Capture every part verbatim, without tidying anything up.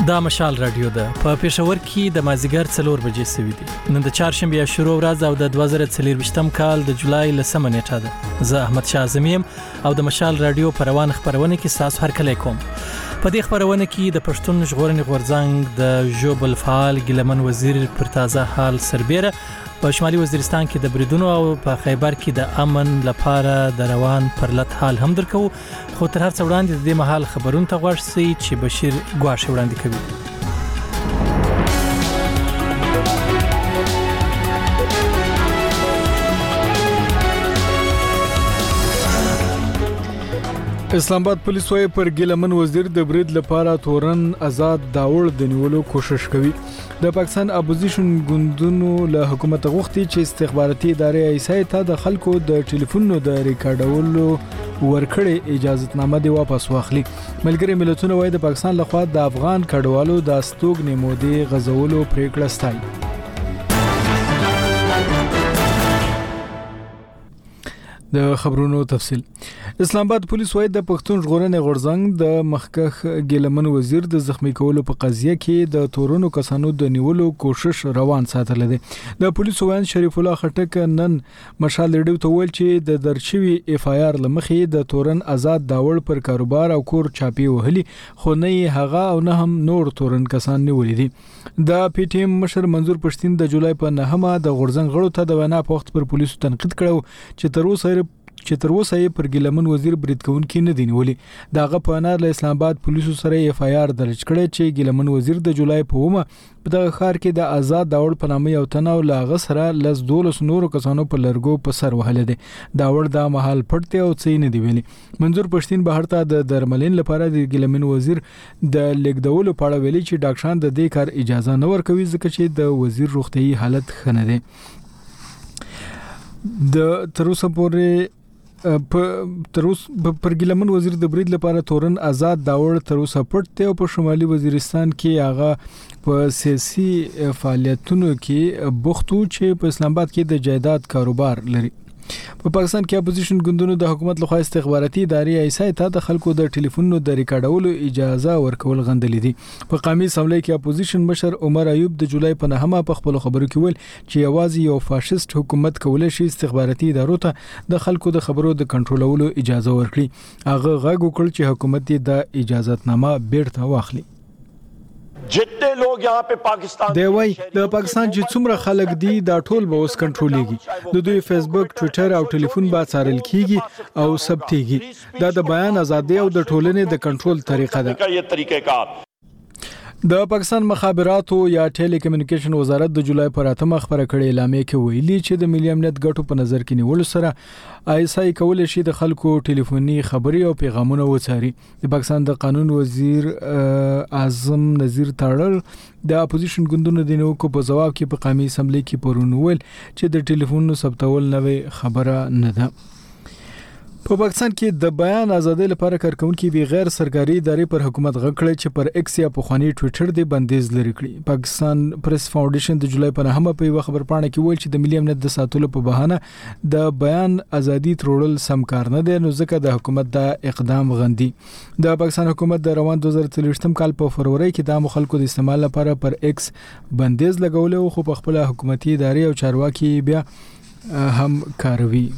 دا مشال رادیو ده په پېښور کې د مازیګر څلور بجې سوي دي. نن د چهارشنبه شروع ورځ او د دوه زره څلور کال د جولای لسمه نیټه ده. زه احمد شاه اعظمي او د مشال رادیو په روان خبرونه کې تاسو هرکلی کوم. په دې خبرونه کې د پښتون ژغورنې غورځنګ د ژوبل فعال ګیلمن وزیر پر تازه حال سربېره په شمالي وزیرستان کې د بریدونو او په خیبر کې د امن لپاره د روان پرلط حال هم درکو. خو تر هر څه وړاندې د دې مهال خبرونه ته غوږ شئ چې بشیر ګواښ وړاندې کوي. اسلام آباد پولیس وايي پر ګیلمن وزیر د برید لپاره تورن آزاد داوړ د نیولو کوشش کوي. د پاکستان اپوزیشن ګوندونو له حکومت غوښتي چې استخباراتي ادارې ایسای ته د خلکو د ټلیفونونو د ریکارډولو ورکړې اجازهتنامه دی واپس واخلي. ملګری ملتونه وايي د پاکستان لخوا د افغان کډوالو د استوګ نیمودي غزولو پریکړه ستایي. د خبرونو تفصیل. اسلام آباد پولیس وايي د پښتون ژغورنې غورځنګ د مخکښ ګیلمن وزیر د زخمی کولو په قضیه کې د تورونو کسانو د نیولو کوشش روان ساتل دي. د پولیسو وایي شریف الله خټک نن مشال ریډیو ته ویل چې د درچوي اف آی آر لمخې د تورن آزاد داوړ پر کاروبار او کور چاپی وهلي، خو نه هغه او نه هم نور تورن کسان نیولې دي. د پی ټی ایم مشر منظور پښتين د جولای په نهمه د غورځنګ غړو ته د وینا په وخت پر پولیسو تنقید کړو چې تر اوسه چې تر اوسه یې پر ګیلمن وزیر برید کوونکي نه دی نیولي. دغه په اړه له اسلام آباد پولیسو سره اف آی آر درج کړی چې ګیلمن وزیر د جولای په اومه په دغه ښار کې د آزاد داوړ په نامه یو تناو لاغه سره لس دولس نورو کسانو په لرګو په سر وهل دي. داوړ د محل پټ او څه نه دی ویلي. منظور پښتين بهر ته د درملین لپاره د ګیلمن وزیر د لیکدولو په اړه ویلي چې ډاکټران د دې کار اجازه نه ورکوي ځکه چې د وزیر روغتيایي حالت ښه نه دی. د تر اوسه پورې په تر اوسه پر ګیلمن وزیر د برید لپاره تورن آزاد داوړ تر اوسه پټ دی او په شمالي وزیرستان کې هغه په سیاسي فعالیتونو کې بوختو چې په اسلام آباد کې د جایداد کاروبار لري. په پاکستان کې اپوزیشن ګوندونو د حکومت لخوا استخباراتي ادارې ایسای ته د خلکو د ټلیفونونو د ریکارډولو اجازه ورکول غندلې دي. په قومي اسمبلی کې اپوزیشن مشر عمر ایوب د جولای په نهمه په خپل خبرو کې ویل چې یوازې یو فاشیست حکومت کولای شي استخباراتي ادارو ته د خلکو د خبرو د کنټرولولو اجازه ورکړي. هغه غږ وکړ چې حکومت یې د اجازهتنامه بیرته واخلي. جتنے لوگ یہاں پہ پاکستان دی وای د پاکستان چې څومره خلک دي دا ټول به اوس کنټرولېږي. د دوی فیسبوک، ټوئیټر او ټلیفون به څارل کیږي او ثبتېږي. دا د بیان ازادي او د ټولنې د کنټرول طریقه ده. یہ طریقہ کار د پاکستان مخابراتو یا ټیلی کمیونیکیشن وزارت د جولای پر اتمه خبره کړې اعلامیه کې ویلي چې د ملي امنیت ګټو په نظر کې نیولو سره ایسای کولای شي د خلکو ټلیفوني خبري او پیغامونه وڅاري. د پاکستان د قانون وزیر اعظم نذیر تاړل د اپوزیشن ګوندونو د نیوکو په جواب کې په قومي اسمبلی کې پرون ویل چې د ټلیفونونو ثبتول نوې خبره نه ده. په پاکستان کې د بیان ازادۍ لپاره کارکونکو به غیر سرکاري ادارې پر حکومت غږ کړی چې پر ایکس یا په خواني ټوئیټر دی بندیز لري کړی. پاکستان پریس فاونډیشن د جولای په نهمه په یو خبر پاڼه کې ویل چې د ملي امنیت د ساتلو په بهانه د بیان ازادي ترورل سم کار نه دی، نو ځکه د حکومت د اقدام غندي. د پاکستان حکومت د روان دوه زره څلور کال په فروری کې د خلکو د استعمال لپاره پر ایکس بندیز لګول او خو په خپل حکومتي ادارې او چارواکي بیا هم کاروي.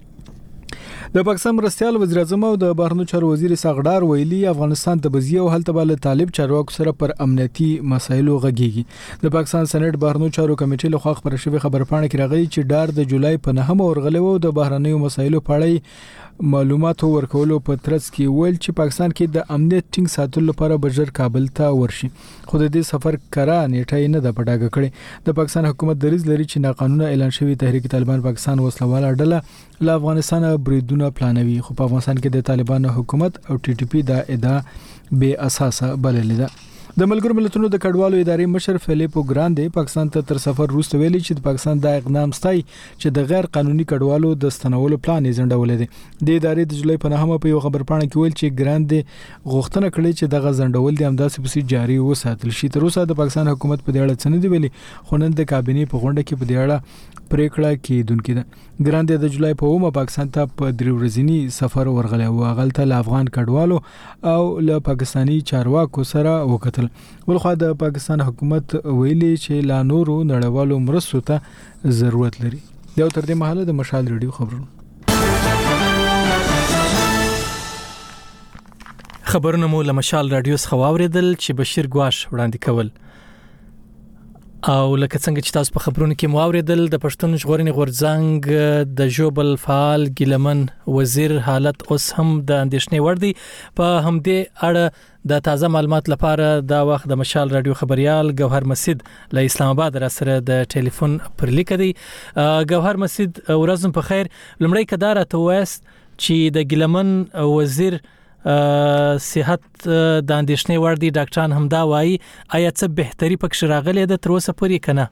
د پاکستان مرستيال وزیر اعظم او د بهرنیو چارو وزیر ساغډار ویلي افغانستان د بزیه او هلته بل طالب چارواکو سره پر امنیتي مسایلو غږیږي. د پاکستان سېنات بهرنیو چارو کمیټې لخوا خبر شوی خبر پاڼه کې راغلی چې ډار د جولای په نهمه ورغلې وو د بهرنیو مسایلو په اړه معلومات ورکولو په ترڅ کې ویل چې پاکستان کې د امنیت ټینګ ساتلو لپاره بجر کابل ته ورشي. خو د دې سفر کرا نیټه نه د پټاګه کړي. د پاکستان حکومت دریځ لري چې ناقانونه اعلان شوی تحریک طالبان پاکستان وسلواله ډله له افغانستان بریدونه پلانوي، خو په افغانستان کې د طالبانو حکومت او ټي ټي پی دا ادعا بے اساسه بللې ده. د ملګرو ملتونو د کډوالو ادارې مشر فلیپو ګراندې پاکستان ته تر سفر وروسته ویلي چې د پاکستان د اقدام ستای چې د غیر قانوني کډوالو د ستنولو پلان یې ځنډول دي. د ادارې د جولای په نهمه په یو خبر پاڼه کې ویل چې ګراندې غوښتنه کړې چې دغه ځنډول د همداسې پسې جاري وساتل شي. تر اوسه د پاکستان حکومت په دې اړه څه نه دی ویلي، خو نن د کابینې په غونډه کې په دې اړه پریکړه کیدونکې ده. ګراندې د جولای په اومه پاکستان ته په درې ورځنی سفر ورغلی او هغه ته افغان کډوالو او له پاکستانی چارواکو سره وکتل. وکتل. ولخوا د پاکستان حکومت ویلي چې لا نورو نړیوالو مرستو ته ضرورت لري. دا تر دې مهاله د مشال ریډیو خبرونه خبرونه مو له مشال رادیو څخه واوریدل چې بشیر ګواش وړاندې کول. او لکه څنګه چې تاسو په خبرونو کې مو اوریدل د پښتون ژغورنې غورځنګ د جوبل فعال ګیلمن وزیر حالت اوس هم د اندېښنې وړ دی. په همدې اړه د تازه معلومات لپاره دا وخت د مشال رادیو خبريال ګوهر مسید له اسلام آباد را سره د ټلیفون پر لیک دی. ګوهر مسید ورځم په خیر. لمړی کدار ته وست چې د ګیلمن وزیر صحت د اندېښنې وړ دي، ډاکټران هم دا وایي. آیا څه بهتري پکې راغلي ده تر اوسه پورې کنه؟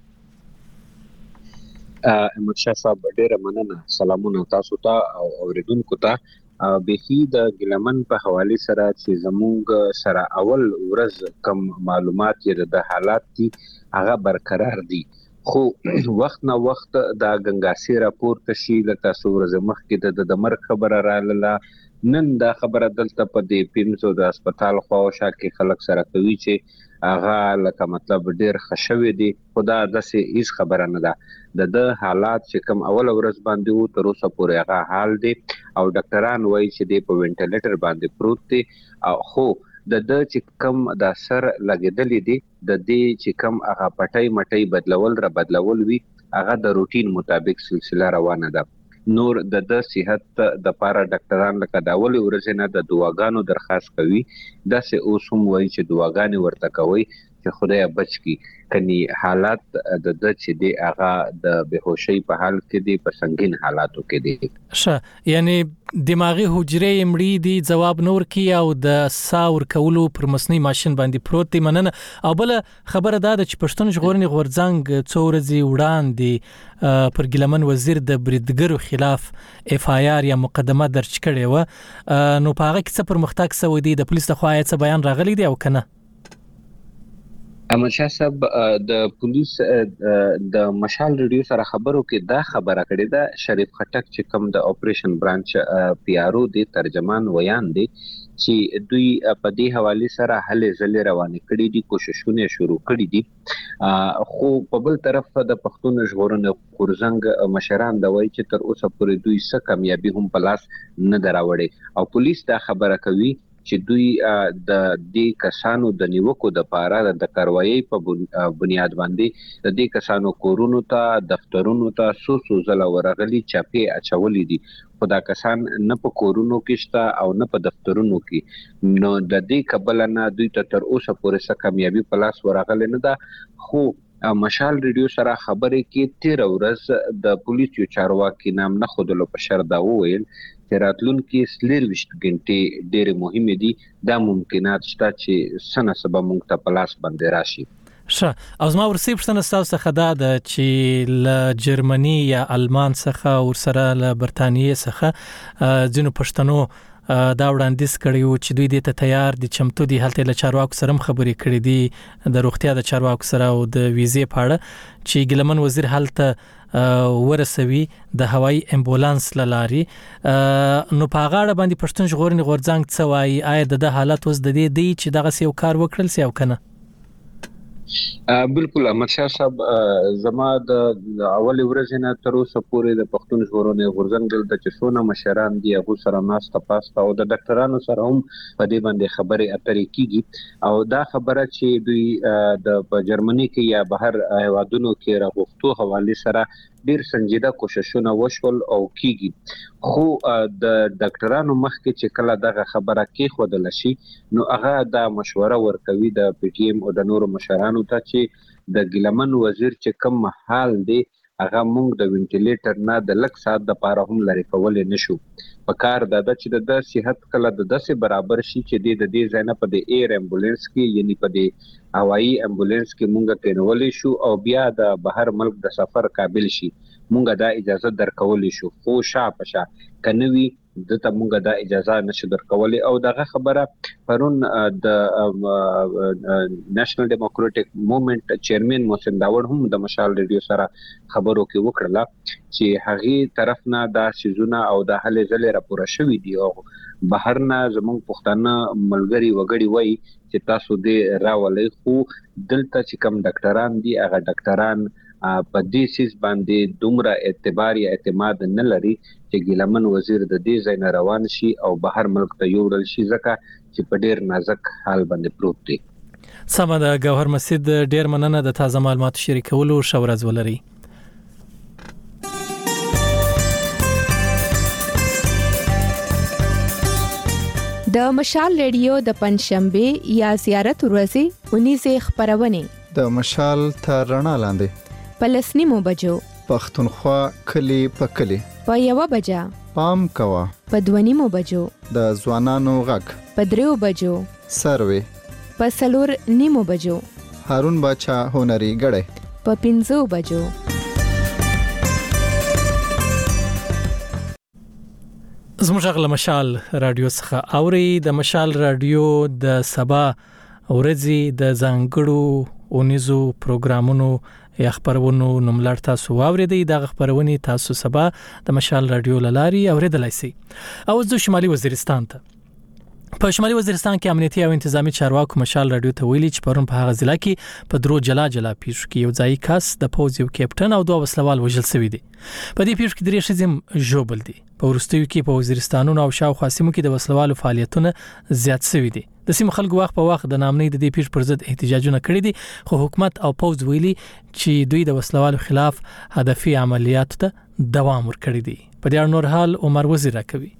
احمد شاه صاحب ډیره مننه. سلامونه تاسو ته او اوریدونکو ته. بهي د ګیلمن په حواله سره چې زموږ سره اول ورځ کم معلومات یې د حالات دي هغه برقرار دي، خو وخت نه وخت د ګنګاسي راپور تشي لته څو مخکې د د مرګ خبره رااله. نن دا خبره دلته په دې پیمزو د هسپتال خواوشا کې خلک سره کوي چې هغه لکه مطلب ډیر خشوي دي. خدا داسې هیڅ خبره نه ده. د د حالات چې کوم اول ورځ باندې وو تر اوسه پورې هغه حال دي او ډاکټران وایي چې د په وینټیلیټر باندې پروت دي. خو د د چې کوم د سر لګیدلې دي د دې چې کوم هغه پټي مټي بدلول را بدلول وي هغه د روټین مطابق سلسله روانه ده. نور د د صحت د پاره ډاکټران لکه دا اول ورځ نه د دواګانو درخواست کوي. دا سه اوسم وایي چې دواګانې ورته کوي چې خدای بچ کی کني حالات د د چې دی هغه د بهوشي په حال کې دی، په سنگین حالاتو کې دی. ښه، یعنی دماغي حجرې مړې دي، جواب نور کی او د ساور کولو پر مصنوعي ماشين باندې پروت دی. مننه. او بل خبره ده چې پښتون ژغورنې غورځنګ څو ورځې وړاندې پر ګیلمن وزیر د بریدګرو خلاف اف آی آر یا مقدمه درج کړې و. نو په هغه کې څه پرمختګ شوی دی؟ د پولیس لخوا څه بیان راغلی دی او کنه؟ احمد شاه صاحب د پولیس د مشال ریډیو سره خبرو کې دا خبره کړې ده. شریف خټک چې کوم د اپریشن برانچ پی آر او دی ترجمان ویان دی چې دوی په دې حواله سره هلې ځلې روانې کړې دي، کوششونه شروع کړې دي. خو په بل طرف د پښتون ژغورنې غورځنګ مشران دا وایي چې تر اوسه پورې دوی څه کامیابی هم په لاس نه دراوړي او پولیس دا خبره کوي چې دوی د دې کسانو د نیوکو د پاره د کاروایی په بنیاد باندې د دې کسانو کورونو ته دفترونو ته سو سو زله ورغلي چاپی اچولې دي. خدا کسان نه په کورونو کې شته او نه په دفترونو کې. نو د دې قبل نه دوی ته تر اوسه پورې څه کامیابی په لاس ورغلې نه ده. خو مشال ریډیو سره خبرې کې تیر ورځ د پولیس یو چارواکي نام نه خودلو په شر دا وویل چې راتلونکي سلیر وشت غنټې ډېر مهمه دي. دا ممکنات شته چې سنه سبا مونږ ته پلاس باندې راشي. ښه، او زما ورسې پښتنه تاسو څخه دا ده چې ل جرمني یا المان څخه ورسره ل برتانیې څخه ځینو پښتنو دا وړاندیز کړی و چې دوی دې ته تیار دي، چمتو دي. هلته له چارواکو سره خبرې کړې دي د روغتیا د چارواکو سره او د ویزې په اړه چې ګیلمن وزیر هلته ورسوي د هوایي امبولانس لاري. نو په هغه اړه باندې پښتون ژغورنې غورځنګ څه وایي؟ آیا د حالت اوس د دې دی چې دغه یو کار وکړل سی او کنه؟ بالکل احمد شاه صاحب، زما د اول ورځې نه تر اوسه پورې د پښتون ژغورنې غورځنګ دلته چې څونه مشران دي هغه سره ناسته پاسته او د ډاکټرانو سره هم په دې باندې خبرې اترې کیږي. او دا خبره چې دوی د په جرمني کې یا بهر هیوادونو کې راغوښتو حواله سره ډیر سنجیده کوششونه وشول او کیږي. خو د ډاکټرانو مخکې چې کله دغه خبره کې خودل شي نو هغه د مشوره ورکوي د پی ټی ایم او د نورو مشرانو ته چې د ګیلمن وزیر چې کوم حال دی هغه مونږ د وینټیلیټر نه د لک سات د پاره هم لري کول نشو. په کار د چې د صحت کله د داسې برابر شي چې د دې ځای نه په د ایر امبولانس کې یعنی په د هوایي امبولانس کې مونږ کېنولې شو او بیا د بهر ملک د سفر قابل شي مونږ دا اجازه درکولې شو. خو شا پشا کنوي دته موږ د اجازه نشو درکولې او دغه خبره پرون د نېشنل ډیموکراټک موومېنټ چیرمن محسن داوود هم د مشال ریډیو سره خبرو کې وکړه چې هغه طرف نه د سيزونه او د حل ځلې راپور شوې دي او بهرنه زموږ پښتانه ملګری وګړي وای چې تاسو دې راولې خو دلته چې کوم ډاکټران دي هغه ډاکټران په دې سیس باندې دومره اعتبار یا اعتماد نه لري چې ګیلمن وزیر د دې ځای نه روان شي او بهر ملک ته یوړل شي ځکه چې په ډیر نازک حال باندې پروت دي. سمه ده ګوهر مسجد ډیر مننه د تازه معلوماتو شریکولو شورز ولري. د مشال ریډیو د پنځشنبه یا زیارت ورځې اونیزه خبرونه د مشال تر رڼا لاندې پلسنی مو بجو پښتونخوا کلی په کلی په یو بجا پام کوا په دونی مو بجو د ځوانانو غږ په دریو بجو سروي په سلور نیمو بجو هارون باچا هنري غړې په پنځو بجو. زموږ غل مشال رادیو څخه اوري د مشال رادیو د سبا ورځي د زنګړو اونیزو پروګرامونو یا خبرونو نوملړ تاسو واوریدئ د خبرونې تاسو سبا د مشال رادیو لاري اوریدلای شئ. او د شمالي وزیرستان ته په شمالي وزیرستان کې امنیتي او انتظامی چارواکو مشال رادیو ته ویلي چې پرون په هغه ضلع کې په درو جلا جلا پیښو کې یو ځای کس د پوز یو کیپټن او دوه وسلوال وژل شوی دي. په دې پیښو کې درې شزم ژوبل دي. په ورستیو کې په وزیرستانونو او شاوخوا سیمو کې د وسلوالو فعالیتونه زیات شوي دي. د سیمو خلکو وخت په وخت د نامنۍ د دې پیښ پر ضد احتجاجونه کړي دي خو حکومت او پوز ویلي چې دوی د وسلوالو خلاف هدفي عملیاتو ته دوام ورکړي دي. په دې اړه نور حال عمر وزیر راکوي.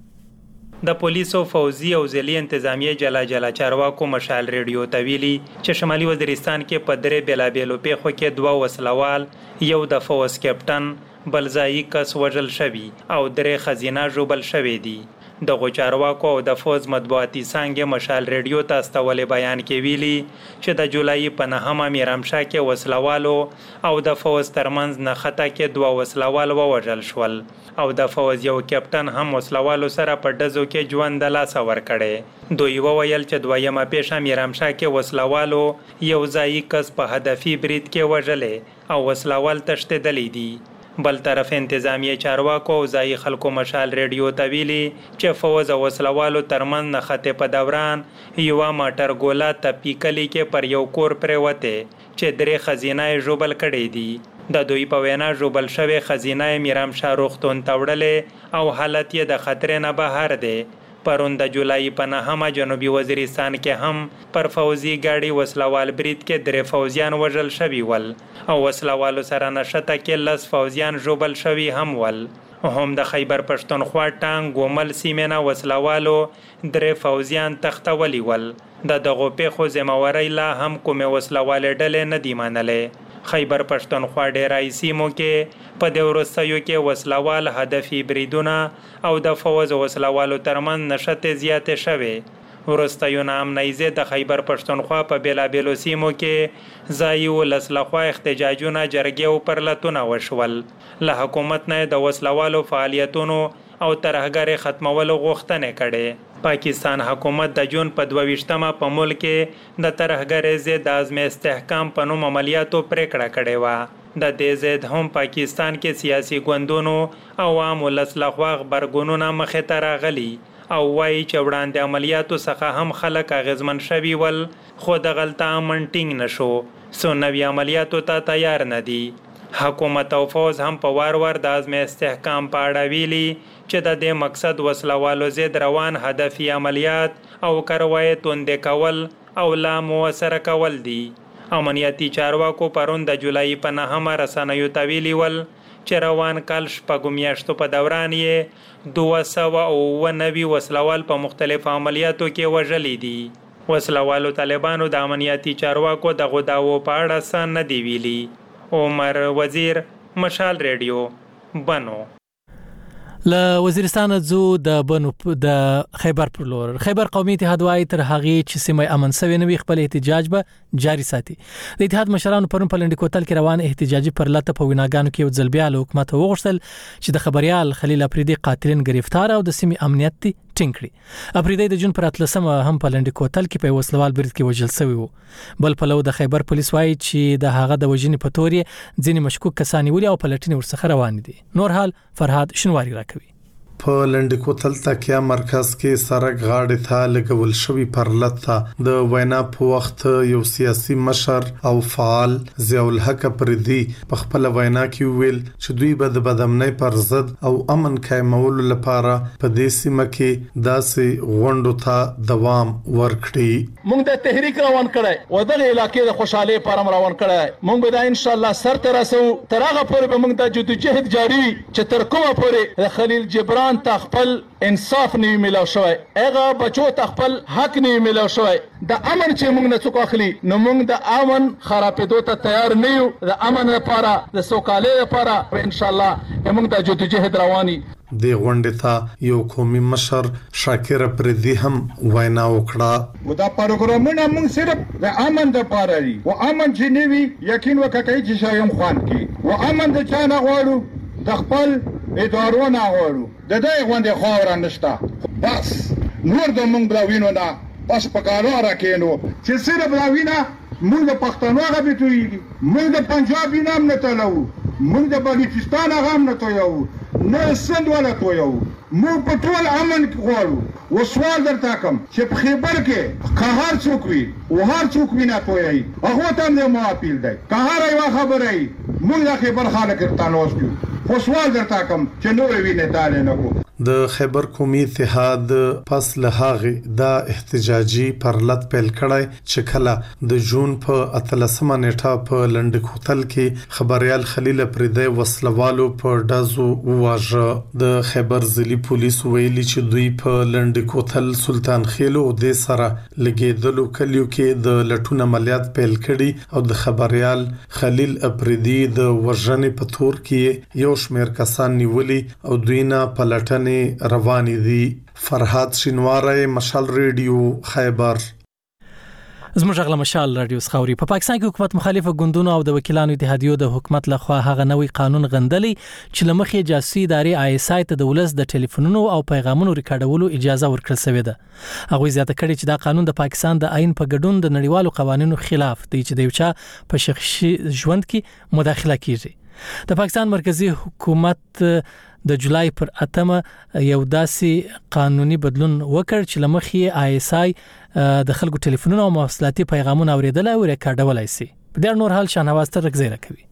د پولیسو فوزي او ځلي انتظامیه جلا جلا چارواکو مشال ریډیو ته ویلي چې شمالي وزیرستان کې په درې بیلابیلو پیښو کې دوه وسلوال یو د فوز کیپټن بل ځایي کس وژل شوی او درې خزینه ژوبل شوی دي. د غوچارواکو او د فوز مطبوعاتي څنګه مشال ریډیو ته استولې بیان کې ویلي چې د جولای په نهمه میرامشاه کې وسلوالو او د فوز ترمنځ نخته کې دوه وسلوال ووژل شول او د فوز یو کیپټن هم وسلوالو سره په ډزو کې ژوند د لاس ور کړي. دوی وویل چې دویمه پیښه میرامشاه کې وسلوالو یو ځایي کس په هدفي برید کې وژلې او وسلوال تښتېدلی دي. بل طرف انتظامی چارواکو او ځای خلکو مشال ریډیو ته ویلي چې فوز او وسلوالو ترمن نخته په دوران یو ماټر ګولا تپی کلی کې پر یو کور پروته چې درې خزینه ژوبل کړي دي. د دوی په وینا ژوبل شوی خزینه میرامشاه روغتون توړلې او حالت یې د خطر نه بهر دی. پرون د جولای په نهمه جنوبي وزیرستان کې هم پر فوزي گاډي وسلوال برید کې درې فوزیان وژل شوي ول او وسلوالو سره نشته کې لس فوزیان ژوبل شوي هم ول. هم د خیبر پښتونخوا ټانګ ګومل سیمه وسلوالو درې فوزیان تختولی ول. د دغه پیښو ذمہواری لا هم کومه وسلوال ډلې نه دی منلې. خیبر پښتونخوا ډیرای سیمو کې په د ورستیو کې وسلوال هدفي بریدونه او د فوز وسلوالو ترمن نشته زیاته شوه. ورستیو نام نایزه د خیبر پښتونخوا په بیلابیلو سیمو کې ځایو لسلخوا احتجاجونه جرګې او پرلتونه وشول. له حکومت نه د وسلوالو فعالیتونو او ترهګر ختمولو غوښتنه کړي. پاکستان حکومت د جون په دوه ویشتمه په ملک کې د ترهګر ضد اعظم استحکام په نوم عملیاتو پریکړه کړې و. د دې ضد هم پاکستان کې سیاسي ګوندونو او عام ولسلخوا خبرګونونه مخې ته راغلي او وایي چې وړاندې عملیاتو څخه هم خلک اغیزمن شوي ول خو د غلطه امن ټینګ نشو سو نوي عملیاتو ته تیار نه دي. حکومت او فوز هم په وار وار د اعظم استحکام په اړه ویلي چې د دې مقصد وسلوالو ضد روان هدفي عملیات او کاروای توندې کول او لا موثر کول دي. امنیتي چارواکو پرون د جولای په نهمه رسنیو ته ویلي ول چې روان کال شپږم میاشتو په دوران یې دوه سوه اووه نوي وسلوال په مختلفو عملیاتو کې وژلي دي. وسلوالو طالبانو د امنیتي چارواکو دغه داوو په اړه څه نه دی ویلي. عمر وزیر، مشال ریډیو، بنو. له وزیرستان زو د بنو د خیبر پر لور خیبر قومي اتحاد وايي تر هغه چې سیمه امن سوي نوي خپل احتجاج به جاري ساتي. د اتحاد مشرانو پرون په لنډ کوتل کې روان احتجاجي پر لته په ویناګانو کې ځل بیا له حکومت وغوښتل چې د خبريال خلیل افریدي قاتلین گرفتار او د سیمه امنیت ټینګ کړي. افریدي د جون پر اتلسمه هم په لنډ کوتل کې په وسلوال برید کې وژل شوی وو. بل په لو د خیبر پولیس وايي چې د هغه د وژنې په توري ځینې مشکوک کسان ولې او پلټنې ورڅخه روان دي. نور حال فرهاد شنواری راکوي. په لنډ کوتل تکیا مرکز کې سرک غاړې ته لګول شوی پر لته د وینا په وخت یو سیاسي مشر او فعال ضیاء الحق پردي په خپل وینا کې ویل چې دوی به د بدامنۍ پر ضد او امن قائمولو لپاره په دې سیمه کې داسې غونډو ته دوام ورکړي. موږ د تحریک روان کړای او د علاقې د خوشاله پرم روان کړای. موږ به دا ان شاء الله سر ترسو ترغه پورې به موږ د جدوجہد جاری چې تر کومه پورې د خلیل جبران تخپل انصاف نه ملو شوی هغه بچو تخپل حق نه ملو شوی د امن چې موږ نه څوک اخلي نو موږ د امن خرابېدو ته تیار نه یو. د امن لپاره د سوکالۍ لپاره ان شاء الله موږ د جدوجہد رواني. د غونډې ته یو قومي مشر شاکر پردي هم وینا وکړه. و دا پروګرامونه موږ صرف د امن لپاره دي او امن چې نیوي یقین وکړئ چې شایم خوان کی او امن د چا نه غواړو د خپل ادارو نه غواړو د دې غونډې خاور نشته بس نور د موږ بلاوینو نه بس په کارو راکینو چې صرف بلاوینه موږ د پښتنو غوښتو موږ د پنجاب نام نه تلو موږ د بلوچستان غام نه تویو نه سند ولا تویو موږ په ټول امن غواړو. و سوال درته کوم چې په خیبر کې قهر څوک وي او هر څوک وینا تویي هغه ته نه مو اپیل دی قهر یو خبره ای موږ د خیبر خلک تانوستو خو سوال درته کوم چې نور ویني تاله نه کو. د خیبر قومي اتحاد پس له هغه د احتجاجي پرلط پیل کړای چې کله د جون په اتلسمه نیټه په لنډ کوتل کې خبريال خلیل افریدي وسلوالو په دازو واژه. د خیبر ضلعي پولیس ویلي چې دوی په لنډ کوتل سلطان خیلو د سره لګیدلو کلیو کې د لټون عملیات پیل کړي او د خبريال خلیل افریدي د وژنې په تور کې یو شمېر کسان نیولي او دوی نه پلټنې رواني دي. فرهاد شینواری مشال ریډیو خیبر. زموږ غلا مشال رادیو سخاوري. په پاکستان کې حکومت مخالفه ګوندونو او د وکیلانو اتحادیو د حکومت لخوا هغه نوې قانون غندلي چې لمخې جاسوسي ادارې آی اس آی ته د ولس د ټلیفونونو او پیغامونو ریکارډولو اجازه ورکړل شوې ده. هغه زیاته کړي چې دا قانون د پاکستان د آئین په ګډون د نړیوالو قوانینو خلاف دی چې د یو چا په شخصي ژوند کې مداخله کوي. د پاکستان مرکزی حکومت د جولای پر اتمه یو داسې قانوني بدلون وکړ چې لمخې آی اس آی د خلکو ټلیفونونو او مواصلاتي پیغامونه اوریدل او ریکارډولای شي. په دې نور حال شاهنواز تر رګزیره کوي.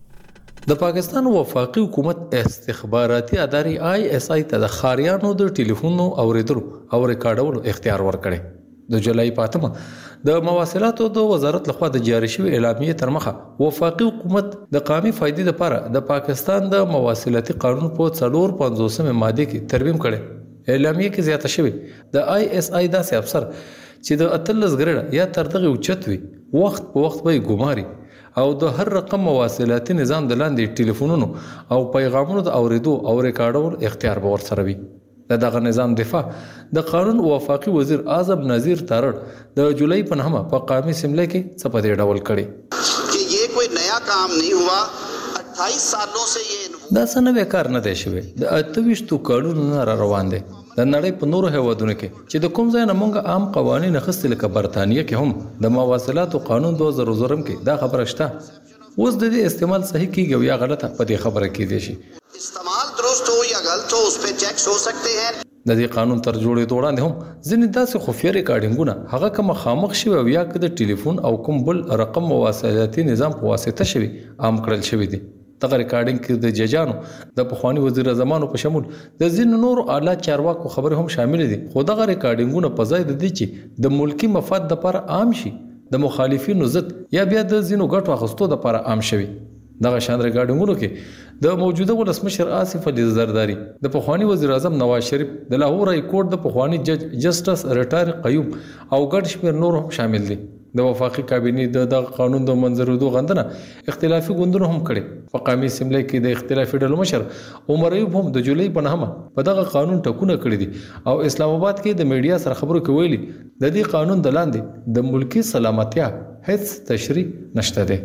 د پاکستان وفاقي حکومت استخباراتي ادارې آی اس آی ته د خاریانو د ټلیفونونو اوریدلو او ریکارډولو اختیار ورکړي. د جولای په اتمه د مواصلاتو د وزارت لخوا د جاری شوی اعلامیه تر مخه وفاقي حکومت د قومي فائدې لپاره د پاکستان د مواصلاتي قانون په څلور پنځوسمه ماده کې ترمیم کړي. اعلامیه کې زیاته شوی د آی اس آی داسې افسر چې د اتلس ګریډ یا تر دغه اوچت وي وخت په وخت به ګماري او د هر رقم مواصلاتي نظام د لاندې ټلیفونونو او پیغامونو د اوریدو او ریکارډولو اختیار به ورسره وي. د دغه نظام دفاع د قانون وفاقي وزیر اعظم نذیر تارړ د جولای په نهمه په قومي اسمبلی کې څه په دې ډول کړي چې یہ کوئی نیا کام نہیں ہوا اٹھائیس سالوں سے یہ دا څنګه کار نه دی شوی. د اتويشتو کارونو را روان دي د نړۍ په نورو هیوادونو کې چې د کوم ځای نه مونږ عام قوانين خستل لکه برتانیې کې هم د مواصلاتو قانون دوه زره کې دا خبره شته. اوس د دې استعمال صحیح کیږي یا غلطه په دې خبره کې دي شي. استعمال درست ہو یا غلط ہو اس پہ چیکس ہو سکتے ہیں. د دې قانون تر جوړې وړاندې هم ځینې داسې خفیه ریکارډینګونه هغه کوم خامخ شوی او یا د ټلیفون او کوم بل رقم مواصلاتي نظام په واسطه شوی عام کړل شوی دي. دغه ریکارډینګ کې د ججانو د پخوانی وزیر اعظمانو په شمول د ځینو نورو اعلی چارواکو خبرې هم شامل دي. خو دغه ریکارډینګونه په ځای د دې چې د ملکی مفاد لپاره عام شي د مخالفینو ضد یا بیا د ځینو ګټو اخیستو لپاره عام شوی. دغه شان ریکارډینګونو کې د موجوده ولسمشر آصف علي زرداری د پخوانی وزیر اعظم نواز شریف د لاهور های کورټ د پخوانی جج جسټس ریټایر قیوم او ګډ شمیر نور هم شامل دي. د وفاقي کابینې د دغه قانون د منځورېدو غندنه اختلافي ګوندونو هم کړي. په قومي اسمبلی کې د اختلافي ډلو مشر عمر ایوب هم د جولای په نهمه په دغه قانون ټکونه کړي دي او اسلام آباد کې د میډیا سره خبرو کې ویلي د دې قانون د لاندې د ملکی سلامتیا هیڅ تشریح نشته ده.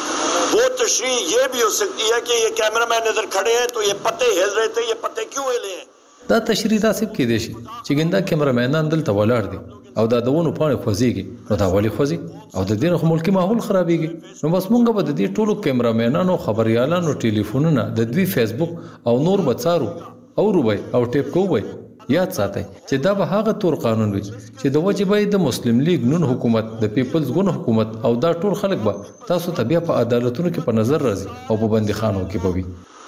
वो तशरीह ये भी हो सकती है कि ये कैमरा मैन इधर खड़े हैं तो ये पत्ते हिल रहे थे, ये पत्ते क्यों हिले हैं. دا تشریح داسې کې دي چې ګنده کیمرامانان دلته ولاړ دي او دا دونه پاڼې خوځيږي نو دا ولي خوځي او د دې ملکی ماحول خرابېږي. نو بس مونږ به د دې ټولو کیمرامانانو خبريالانو ټلیفونونه د دوی فیسبوک او نور بڅارو او روبای او ټیپ کووي. یاد ساتئ چې دا به هغه تور قانون وي چې د وجبای د مسلم لیگ نون حکومت د پیپلز ګون حکومت او دا ټول خلک به تاسو ته بیا په عدالتونو کې په نظر راځي او په بندیخانو کې به وي.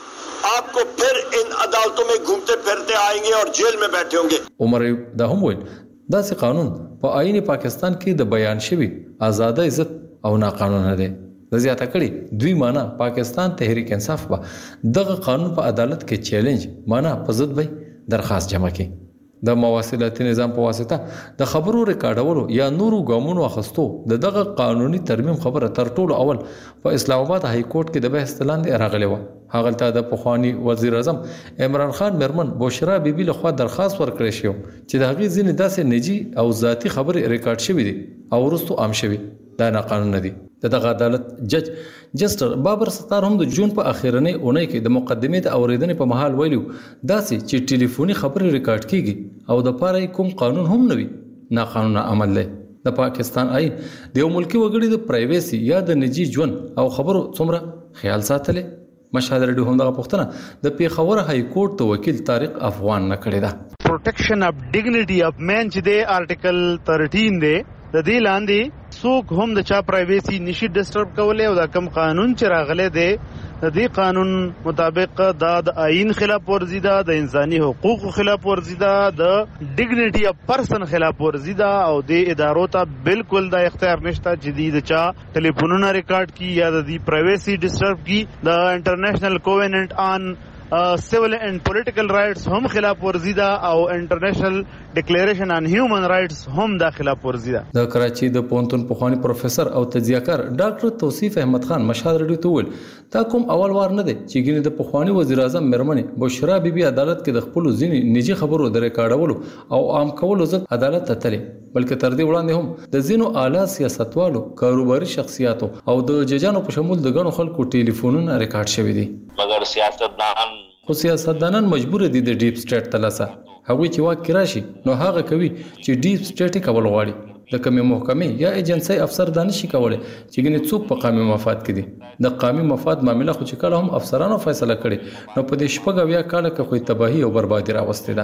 आपको फिर इन अदालतों में घूमते फिरते आएंगे और जेल में बैठे होंगे. عمر دا هم ویل دا سي قانون په آئین پاکستان کې د بیان شوی آزادۍ عزت او ناقانونه دی. د زیاته کړي دوی معنا پاکستان تحریک انصاف به دغه قانون په عدالت کې چیلنج معنا په ضد به درخواست جمع کړي. د مواصلاتي نظام په واسطه د خبرو ریکارډولو یا نورو ګامونو اخستو د دغه قانوني ترمیم خبره تر ټولو اول په اسلام آباد های کورټ کې د بحث لاندې راغلی و. هغه ته د پخوانی وزیر اعظم عمران خان مرمن بشرا بیبي له خوا درخواست ورکړی شو چې د هغې ځینې داسې نجی او ذاتی خبرې ریکارډ شوي دي او وروستو عام شوي. دا ناقانونه دي. دغه عدالت جج جسټر بابر ستار هم د جون په اخیرنۍ اونۍ کې د مقدمې د اوریدنې په محل ویلو داسې چې ټلیفوني خبرې ریکارډ کیږي او د پاره کوم قانون هم نه وي ناقانونه عمل دی. د پاکستان آئین د یو ملکی وګړي د پرایویسي یا د نجی ژوند او خبرو څومره خیال ساتلې. مشهد رډیو هم دغه پوښتنه د پیښور های کورټ د وکیل طارق افغان نه کړې ده. پروټیکشن اف ډیګنیټي اف مین چې د آرټیکل تھرټین دی د دې لاندې څوک هم د چا پرایویسي نشي ډسټرب کولای او دا کم قانون چې راغلی دی د دې قانون مطابق دا د آئین خلاف ورزي ده، د انساني حقوقو خلاف ورزي ده، د ډیګنیټي اف پرسن خلاف ورزي ده او د ادارو ته بالکل دا اختیار نشته چې د چا ټلیفونونه ریکارډ کی یا د دې پرایویسي ډسټرب کی. د انټرنیشنل کووننٹ آن سیول اینڈ پولیټیکل رائټس هم خلاف ورزي ده او انټرنیشنل ډیکلیریشن آن هیومن رائټس هم دا خلاف ورزي ده. د کراچي د پونتون پخوانی پروفیسور او تجزیه‌کار ډاکټر توصیف احمد خان مشهد رډیو ته ویل دا کوم اول وار نه دی چې ګینه د پخوانی وزیر اعظم مرمنې بشرا بیبي عدالت کې د خپل ځینې نجی خبرو د ریکارډولو او عام کولو ځکه عدالت ته تللی، بلکې تر دې وړاندې هم د ځینو اعلی سیاستوالو کاروباري شخصیاتو او د ججانو په شمول د غنو خلکو ټلیفونونه ریکارډ شوي دي. مګر سیاستدان خو سیاستدانان مجبور دي د ډیپ سټیټ تلاسه هغوی چې واک کې راشي نو هغه کوي چې ډیپ سټیټ کول غواړي. د کومې محکمې یا ایجنسۍ افسر دا نشي کولی چې ګنې څوک په قومي مفاد کې دي. د قومي مفاد معامله خو چې کله هم افسرانو فیصله کړي نو په دې شپږ اویا کاله کې خو تباهي او بربادي راوستې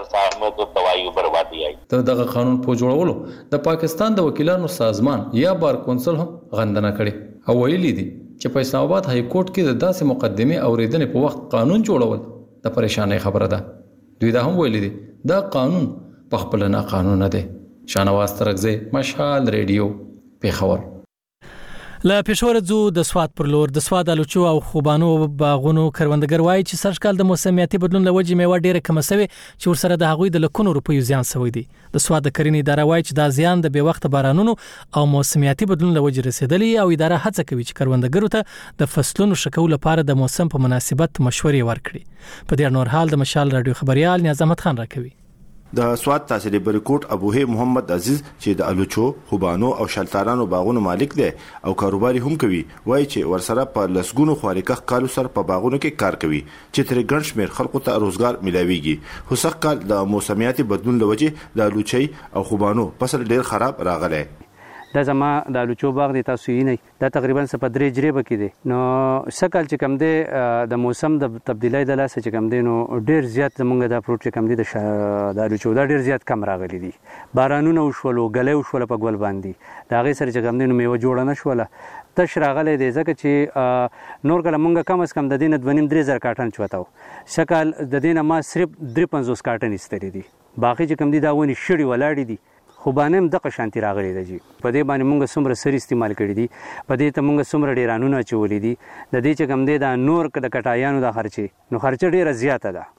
ده. د دغه قانون په جوړولو د پاکستان د وکیلانو سازمان یا بار کونسل هم غندنه کړي او ویلي دي چې په اسلام آباد های کورټ کې د داسې مقدمې اوریدنې په وخت قانون جوړول د پریشانۍ خبره ده. دوی دا هم ویلي دي دا قانون په خپل نه قانون نه دی. شانواز ترغزی مشال ریډیو پیښور. له پېښور ځو د سواد پر لور. د سواد الوچو او خوبانو باغونو کروندګر وایي چې سږکال د موسمیاتي بدلون له وجې میوه ډیره کمه شوې چې ورسره د هغوی د لکونو روپیو زیان شوی دی. د سواد د کرنې اداره وایي چې دا زیان د بې وخته بارانونو او موسمیاتي بدلون له وجې رسیدلی او اداره هڅه کوي چې کروندګرو ته د فصلونو ښه کولو لپاره د موسم په مناسبت مشورې ورکړي. په دې نور حال د مشال رادیو خبريال نیاز احمد خان راکوي. د سواد تحصیلي بریکوټ ابوه محمد عزیز چې د الوچو، خوبانو او شلتارانو باغونو مالک دی او کاروباري هم کوي، وایي چې ورسره په لسګونو خوارکخ کالو سره په باغونو کې کار کوي چې تر ګڼ شمېر خلکو ته روزګار ملاويږي. خو سږ کال د موسمیاتي بدلون له وجې د الوچي او خوبانو فصل ډیر خراب راغلی. دا زما د الوچو باغ دی، تاسو یې نه دا تقریبا څه په درې جریبه کې دی. نو سکل چې کم دی د موسم د تبدیلی د لاسه چې کم دی نو ډیر زیات زمونږ د فروټ چې کم دی د الوچو دا ډیر زیات کم راغلی دي. بارانونه وشولو، ګلۍ وشوله په ګل باندې، د هغې سره چې کم دی نو میوه جوړه نه شوله، تش راغلی دی. ځکه چې نور کله مونږ کم از کم د دې نه دوه نیم درې زره کاټن چوته و، سکل د دې نه ما صرف درې پنځوس کاټن ایستلی دي. باقي چې کم دی دا ونې شړې ولاړې دي. خوبانه هم دغه شانتي راغلی دی. په دې باندې مونږ څومره سر استعمال کړي دي، په دې ته مونږ څومره ډیرانونه اچولي دي. د دې چې کوم دی دا نور د کټایانو د خرچې نو خرچه ډیره زیاته ده.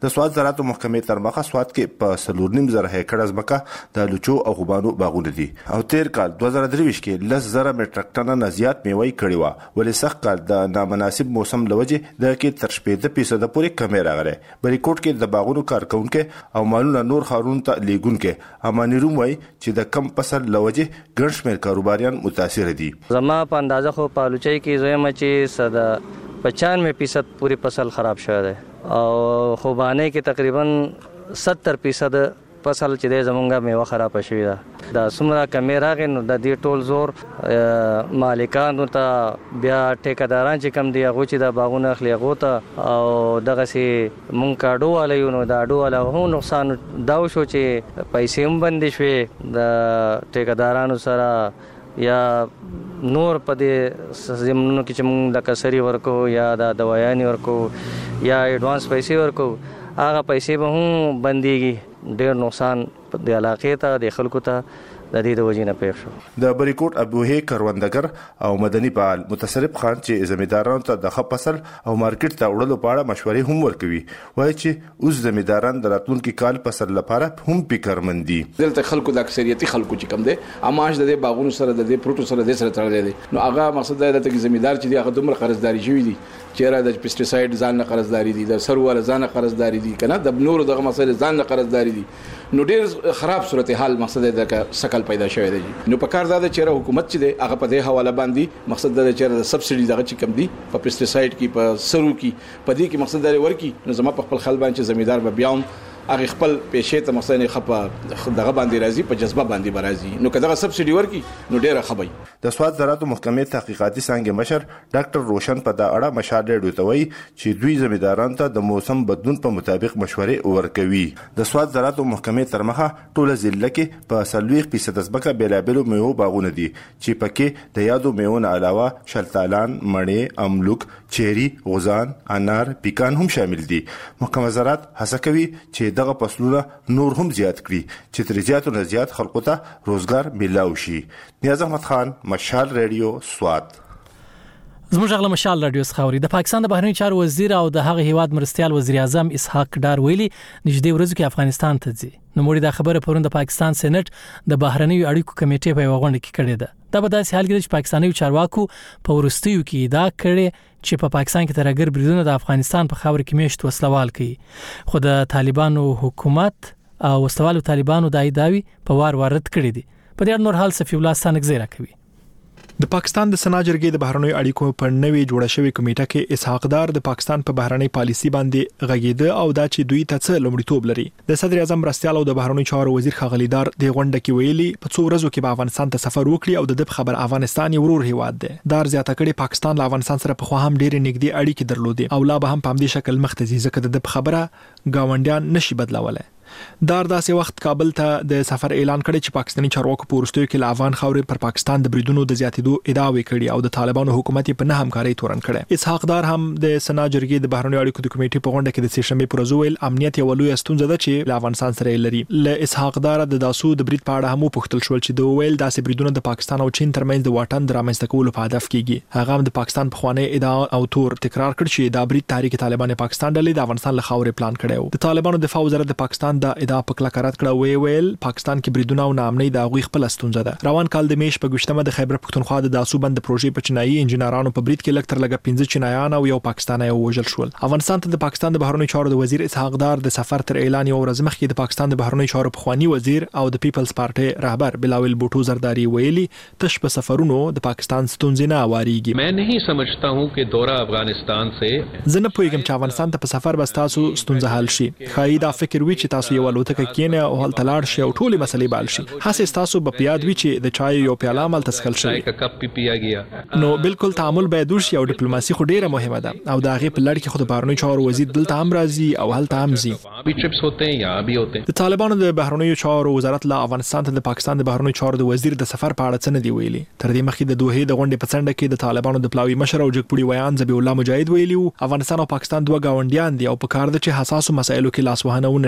د سواد زراعت محکمې تر مخه سواد کې په سلور نیم زره هکټر ځمکه د لوچو او خوبانو باغونه دي او تیر کال دوه زره درې کې لس زره میټریک ټن نه زیات میوه کړي و ولې سخت کال د نامناسب موسم لوجه د کې تر شپږ فیصد پورې کمی راغله بریکوټ کې د باغونو کارکونکو او مالونه نور خارون ته لیګونکو امانی روم وای چې د کم فصل لوجه ګڼ شمېر کاروباریان متاثر دي زما په اندازه خو په لوچي کې زما چې صدا پچانوے فیصد پوری فصل خراب شوه ده او خوبانه کې تقریبا ستر فیصد فصل چې د زمونږه میوه خراب شوی ده دا څومره کمی راغی نو د دې ټول زور مالکانو ته بیا ټیکداران چې کم دی هغه چې د باغونه اخلي هغه ته او دغه سي مونږ کاډو والے نو دا اډو والا هو نقصان دا شو چې پیسې هم بندې شوې د ټیکدارانو سره یا نور په دې زمونږ کې چې مونږ د کسری ورکو یا د دوايانې ورکو یا ایڈوانس پیسې ورکو هغه پیسې به هم بنديږي ډېر نقصان د علاقې ته د خلکو ته د دې د وجې نه پېښ شو د بریکوټ ابوهي کروندګر او مدني فعال متصرف خان چې زمیندارانو ته د خپسل او مارکیټ ته وړلو په اړه مشورې هم ورکوي وایي چې اوس زمینداران د راتلونکي کال فصل لپاره هم فکرمند دي دلته خلکو د اکثریتي خلکو چې کم دي اماش د باغونو سره د پروتو سره د سره تړلې دي نو هغه مقصد دا دی چې زمیندار چې هغه دومره قرضداري شوی دي چې را د پیسټیساید ځان نه قرضداري دي د سرور ځان نه قرضداري دي کنه د نور دغه مسله ځان نه قرضداري دي نو ډېر خراب صورتحال مقصد د سکل پیدا شوی دی نو په کار دا چې حکومت چې دی هغه په دې حواله باندې مقصد دا چې د سبسيډي دغه چې کم دي په پیسټیساید کې په سرو کې په دې کې مقصد دا ورکی نو زما په خپل خل باندې زمیندار به بیاوم هغه خپل پېښې ته مثلا خپه دغه باندې راځي په جذبه باندې برازي نو کله سبسيډي ورکی نو ډېر خبي د سواد زراعت محکمې تحقیقاتي څنګه مشر ډاکټر روشن په دا اړه مشال ډوتوي چې دوی زمینداران ته د موسم بدلون په مطابق مشورې ورکوي د سواد زراعت محکمې تر مخه ټوله ضلع کې په سلويخ فیصد ځمکه بیلابلو میوه باغونه دي چې پکې د یادو میوه علاوه شلتالان مڼې املوک چيري غوزان انار پیکان هم شامل دي محکمه زراعت هڅه کوي چې دغه فصلونه نور هم زیات کړي چې تر زیاتو نه زیات خلکو ته روزګار ملاو شي نیاز احمد خان مشال ریډیو سواد زموږ غل مشال رادیو څخه د پاکستان د بهرنی چارو وزیر او د هغه هیواد مرستيال وزیر اعظم اسحاق ډار ویلي نږدې ورځو کې افغانستان ته ځي نو موږ د خبره پرون د پاکستان سېنات د بهرنی اړیکو کمیټې په وغونډه کې کړې ده دا به داسې حال کې چې پاکستاني چارواکو په ورستیو کې دا کړي چې په پاکستان کې ترګر بریدونه د افغانستان په خاور کې میشت وسلوال کوي خو د طالبانو حکومت او وسلوالو طالبانو د ایداوی په وار وار رد کړی دي په دې نور حال صفی الله ستانک زیرا کوي د پاکستان د سنا جرګې د بهرنی اړیکو پر نوې جوړه شوې کمیټه کې اسحاق دار د پاکستان په بهرنی پالیسي باندې غږیده او دا چې دوی ته څه لومړیتوب لري د صدر اعظم مرستيال او د بهرنی چارو وزیر خغلی دار د غونډه کې ویلي په څو ورځو کې به افغانستان ته سفر وکړي او د خبر افغانستان یو ورور هیواد دی دار زیاته کړي پاکستان له افغانستان سره په خو هم ډېر نږدې اړیکې درلودي او لا به هم په همدې شکل مختزي ځکه د خبره گاونډیان نشي بدلولای دار داسې وخت کابل ته د سفر اعلان کړی چې پاکستاني چارواکو په ورستیو کې له افغان خاورې پر پاکستان د بریدونو د زیاتېدو ادعاوې کړي او د طالبانو حکومت په نه همکاري تورن کړي اسحاق دار هم د سنا جرګې د بهرنی اړیکو د کمیټې په غونډه کې د سیشنبه پر ورځ ویل امنیت یو لوی ستونزه ده چې له افغانستان سره لري له اسحاق دار د داسو د برید په اړه هم پوښتل شو چې د ویل داسې بریدونه د پاکستان او چین ترمنځ د واټن درامنځته کولو په هدف کېږي هغه هم د پاکستان په خوانه ادعا او تور تکرار کړ چې دا برید تحریک طالبان پاکستان ډلې د افغانستان له خاورې پلان کړی د طالبانو دفاع وزارت د پاکستان د ادعا په کلک رد کړه وی ویل پاکستان کې بریدونه او ناامنۍ د غوي خپل ستونزه ده روان کال د میش په ګشتمه د خیبر پختونخوا د داسو بند پروژې په چینایي انجنیرانو په برید کې لکتر لګ پنځه چینایان او یو پاکستانی وژل شول افغانستان ته د پاکستان د بهرنی چارو د وزیر اسحاق دار د سفر تر اعلان یو ورځ مخکې د پاکستان د بهرنی چارو پخوانی وزیر او د پیپلز پارټي رهبر بلاول بوټو زرداری ویلي تش په سفرونو د پاکستان ستونزې نه واریږي मैं नहीं समझता हूं कि दौरा अफगानिस्तान से زنه پویګم چې افغانستان ته په سفر بس تاسو ستونزه حل شي خای دا فکر وی چې تاسو یو الوتکه کینه او هل تلاړ شي او ټولې مسلې بال شي هڅه تاسو په پیاد وی چې د چای یو پیاله عمل تسخل شي نو بالکل تعامل باید وشي او ډیپلوماسي خو ډیره مهمه ده او دا غي په لړ کې خود بهرنی چارو وزیر دلته هم راځي او هلته هم زی भी ट्रिप्स होते हैं यहाँ भी होते हैं د طالبانو د بهرنی چارو وزارت له افغانستان ته د پاکستان د بهرنی چارو د وزیر د سفر په اړه څه نه دی ویلي تر دې مخکې د دوه د غونډې په څنډه کې د طالبانو د پلاوی مشر او جګپوړي ویان ذبیح الله مجاهد ویلي افغانستان او پاکستان دوه گاونډیان دي او په کار د چې حساسو مسایلو کې لاس وهنه ونشي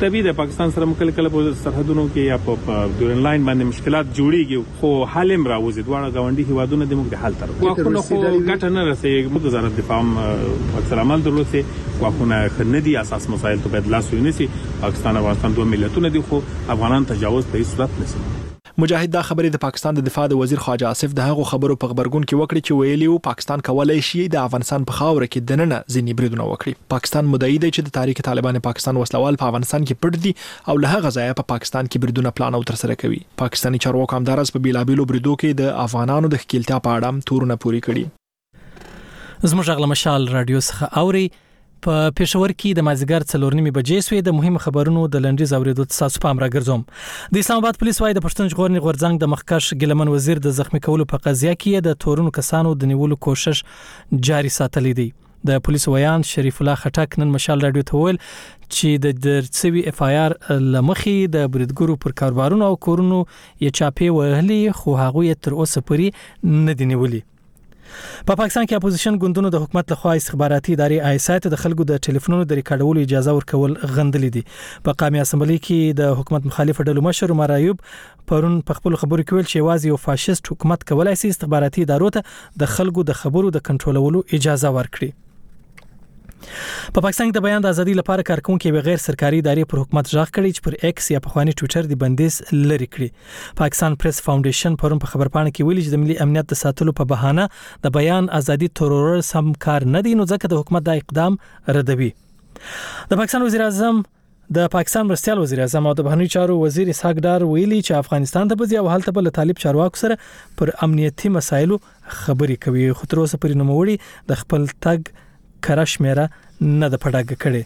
طبيعي د پاکستان سره کله کله په سرحدونو کې یا په ډورن لاین باندې مشکلات جوړیږي خو حل هم راوځي دواړه غونډي هیوادونه د موږ د حل تر واخونه خو ګټه نه رسېږي موږ وزارت دفاع اکثر عمل درلوسي واخونه خندي اساس مسایل ته بدلا سوي نسی پاکستان او افغانستان دوه ملتونه دي خو افغانان تجاوز په هیڅ صورت نشي. مجاهد دا خبرې د پاکستان د دفاع د وزیر خواجه آصف د هغو خبرو په خبرګون کې وکړي چې ویلي وو پاکستان کولای شي د افغانستان په خاوره کې دننه ځینې بریدونه وکړي. پاکستان مدعي دی چې د تحریک طالبان پاکستان وسلوال په افغانستان کې پټ دي او له هغه ځایه په پاکستان کې بریدونه پلان او ترسره کوي. پاکستاني چارواکو همدارس په بیلابیلو بریدو کې د افغانانو د ښکیلتیا په اړه تورونه پوری کړي. زموږ غل مشال رادیو څخه اوري په پېښور کې د مازیګر څلور نیمې بجې سوې د مهم خبرونو د لنډیز اوریدو تاسو پام راګرځوم. د اسلام آباد پولیس وايي د پښتون ژغورنې غورځنګ د مخکښ ګلمن وزیر د زخمی کولو په قضیه کې د تورونو کسانو د نیولو کوشش جاري ساتلی دی. د پولیس ویان شریف الله خټک نن مشال رادیو ته ویل چې د درڅوي اف آی آر لمخې د بریدګرو پر کاروبارونو او کورونو یې چاپې وهلي خو هغه یې تر اوسه پورې نه دی نیولي. په پاکستان کې اپوزیشن ګوندونو د حکومت لخوا استخباراتي ادارې آی اس آی ته د خلکو د ټلیفونونو د ریکارډولو اجازه ورکول غندلې دي. په قومي اسمبلی کې د حکومت مخالف ډلو مشر عمر ایوب پرون په خپل خبرو کې ویل چې یوازې یو فاشیست حکومت کولای شي استخباراتي ادارو ته د خلکو د خبرو د کنټرولولو اجازه ورکړي. په پاکستان کې د بیان د ازادي لپاره کارکونکو بغیر سرکاري ادارې پر حکومت ژغ کړي چې پر ایکس یا په خواني ټوئیټر د بندیز لري کړي. پاکستان پریس فاونډیشن پرون په خبرپاڼه کې ویلي چې د ملي امنیت د ساتلو په بهانه د بیان ازادي تروریزم کار نه دی نو ځکه د حکومت د اقدام ردوي. د پاکستان وزیر اعظم د پاکستان مرستيال وزیر اعظم او د بهرنی چارو وزیر اسحاق ډار ویلي چې افغانستان ته بځي او حالت بل طالب چارواکو سره پر امنیتي مسایلو خبرې کوي خو تر اوسه پرې نوموړي د خپل تګ کرشمیره نه د پډاګ کړي.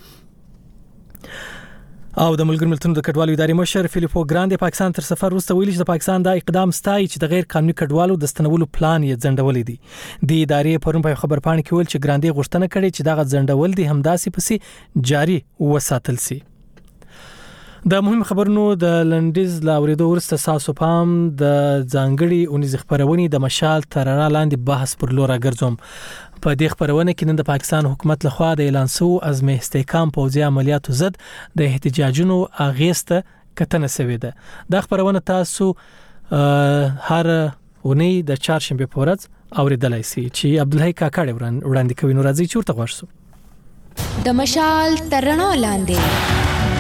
او د ملګرو ملتونو د کډوالو ادارې مشر فلیپو ګراندې پاکستان تر سفر وروسته ویلي چې د پاکستان د اقدام ستای چې د غیر قانوني کډوالو د ستنولو پلان یې ځنډولې دي. د ادارې پرون په خبرپاڼه کې ویل چې ګراندې غوښتنه کړې چې دغه ځنډول دي همداسې پسې جاري وساتل شي. د مهم خبرونو د لنډیز لا اوریدو ورسته ساسو پام د ځانګړي اونیز خبرونې د مشال تررا لاندې بحث پر لور راګرځوم. په دې خبرونه کې نن د پاکستان حکومت لخوا د اعلان شو عزم استحکام پوځي عملیاتو ضد د احتجاجونو اغیسته کتنه شوې ده. د خبرونه تاسو هر اونۍ د چهارشنبه په ورځ اوریدلای شئ چې عبدالحی کاکړ وړاندې کوي. نو راځي چې ورته غواړم د مشال تررا لاندې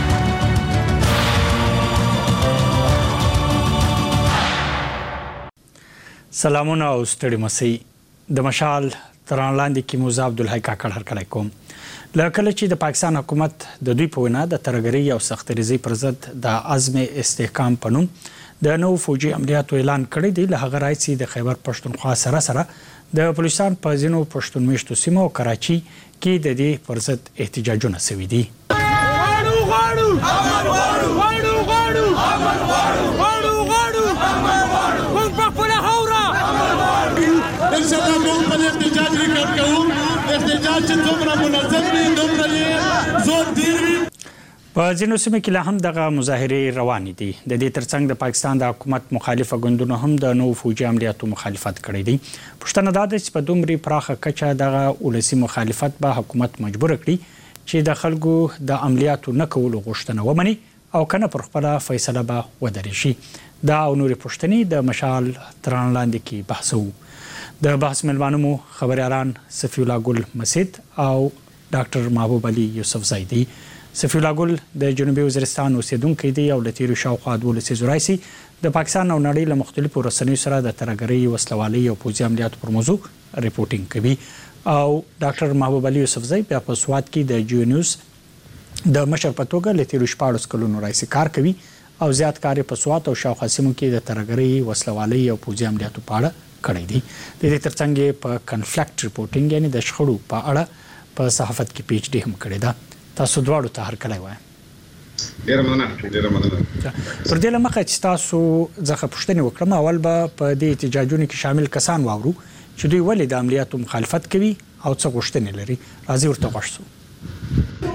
سلامونه او ستړي مسئ. د مشال تران لاندې کې موزه عبدالحی کاکړ هر کله کوم. لکه چې د پاکستان حکومت د دوی په وینا د ترګری او سختریزي پر ضد د عزم استحکام په نوم د نو فوجي عملیاتو اعلان کړی دی. له هغه راځي د خیبر پښتونخوا سره سره د بلوچستان په ځینو پښتون میشتو سیمو او کراچي کې د دې پر ضد احتجاجونه شوي دي. غاړو غاړو امن غاړو غاړو غاړو امن غاړو غاړو غاړو امن غاړو موږ په خپل هاوره امن غاړو ان شاء الله موږ په احتجاج ریکارډ کوو. احتجاج چې څومره منظم وي دومره یې زور ډیر وي. په ځینو سیمو کې لا هم دغه مظاهرې روانې دي. د دې ترڅنګ د پاکستان د حکومت مخالفه ګوندونو هم د نو فوجي عملیاتو مخالفت کړی دی. پښتنه دا ده چې په دومره پراخه کچه دغه ولسی مخالفت به حکومت مجبور کړي چې د خلکو د عملیاتو نه کولو غوښتنه ومني او کنه پر خپل فیصله به ودرې شي. دا او نور پښتني د مشال تران لاندې کې بحثو. د بحث ملوانو مو خبريالان صفی الله ګل مسید او ډاکټر محبوب علي یوسف زیدی. صفی الله ګل د جنوبي وزیرستان اوسیدونکو دی او لتیرو شاوخوا د ولسی زورایسي د پاکستان او نړۍ له مختلفو رسنیو سره د ترګری وسلوالي او پوځي عملیاتو پر موضوع ریپورتینګ کوي. او ډاکټر محبوب علي یوسف زئی په سواد کې د جیو نیوز د مشر په توګه لتیرو شپاړس کلونو راځي کار کوي او زیات کار په سواد او شاوخوا سیمو کې د ترګری وسلوالي او پوځي عملیاتو په اړه کړی دی. د دې ترڅنګ په کنفلیکټ ریپورتینګ یعنی د شخړو په اړه په صحافت کې پی ایچ ډي هم کړی دا. تاسو دواړو ته هر کله وایم. ډیر مننه ډیر مننه. پر دې لمخه چې تاسو ځکه پوښتنه وکړم اول به په دې احتجاجونو کې شامل کسان واورو چې دوی ولې د عملیاتو مخالفت کوي او څه غوښتنې لري. راځي ورته غوښتو.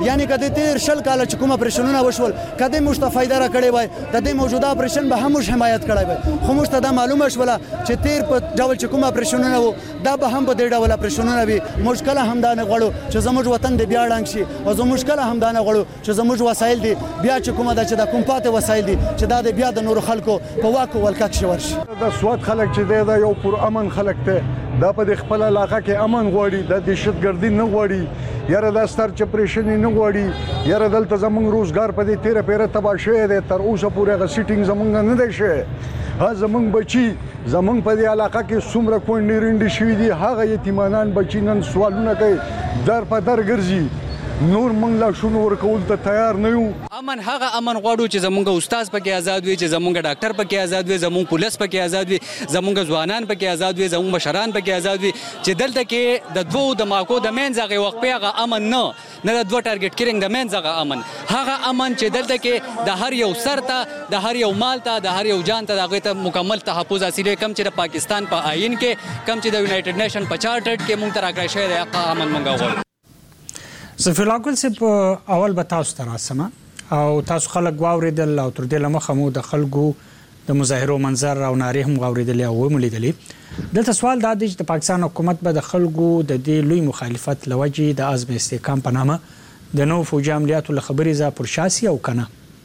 یعنی کده تیر شل کال چې کوم اپریشنونه وشول کده موږ ته فائدہ را کړې وای د دې موجوده اپریشن به هم حمایت کړای وای خو موږ ته دا معلومه شوله چې تیر په ډول چې کوم اپریشنونه وو دا به هم په دې ډول اپریشنونه وي موږ کله هم دا نه غواړو چې زموږ وطن دې بیا ړنګ شي او زموږ کله هم دا نه غواړو چې زموږ وسایل دي بیا چې کومه دا چې دا کوم پاتې وسایل دي چې دا د بیا د نور خلکو په واکو ولکک شي ورشي د سواد خلک چې دی دا یو پر امن خلک ته دا په خپل علاقه کې امن غواړي د دهشتګردي نه غواړي یاره دا ستر چپریشن نه غواړي یاره دلته زمونږ روزګار په دې تیره پیره تبا شوی دی تر اوسه پورې غ سیټینګ زمونږ نه دی شوی ها زمونږ بچي زمونږ په دې علاقه کې څومره کونډې رنډې شوي دي هغه یتیمانان بچي نن سوالونه کوي در په در ګرځي نور موږ لا شنو ورکول ته تیار نه یو امن هغه امن غواړو چې زمونږ استاد پکې آزاد وي چې زمونږ ډاکټر پکې آزاد وي زمونږ پولیس پکې آزاد وي زمونږ ځوانان پکې آزاد وي زمونږ مشران پکې آزاد وي چې دلته کې د دوو دماکو د منځ هغه وخت په هغه امن نه نه د دوه ټارګټ کیرینګ د منځ هغه امن هغه امن چې دلته کې د هر یو سر ته د هر یو مال ته د هر یو جان ته دغه ته مکمل تحفظ حاصل کم چې د پاکستان په آئین کې کم چې د یونایټډ نیشن په چارټر کې مونږ تر راکړی شوی دی هغه امن مونږ غواړو سفیر الله ګل صاحب اول به تاسو ته راسم او تاسو خلک واورېدل او تر دې لمخه مو د خلکو د مظاهرو منظر او نارې هم واورېدلې او هم لیدلې دلته سوال دا دی چې د پاکستان حکومت به د خلکو د دې لوی مخالفت لوجې د عزم استحکام په نامه د نوو فوجي عملیاتو له خبرې ځا پرشاسي او کنه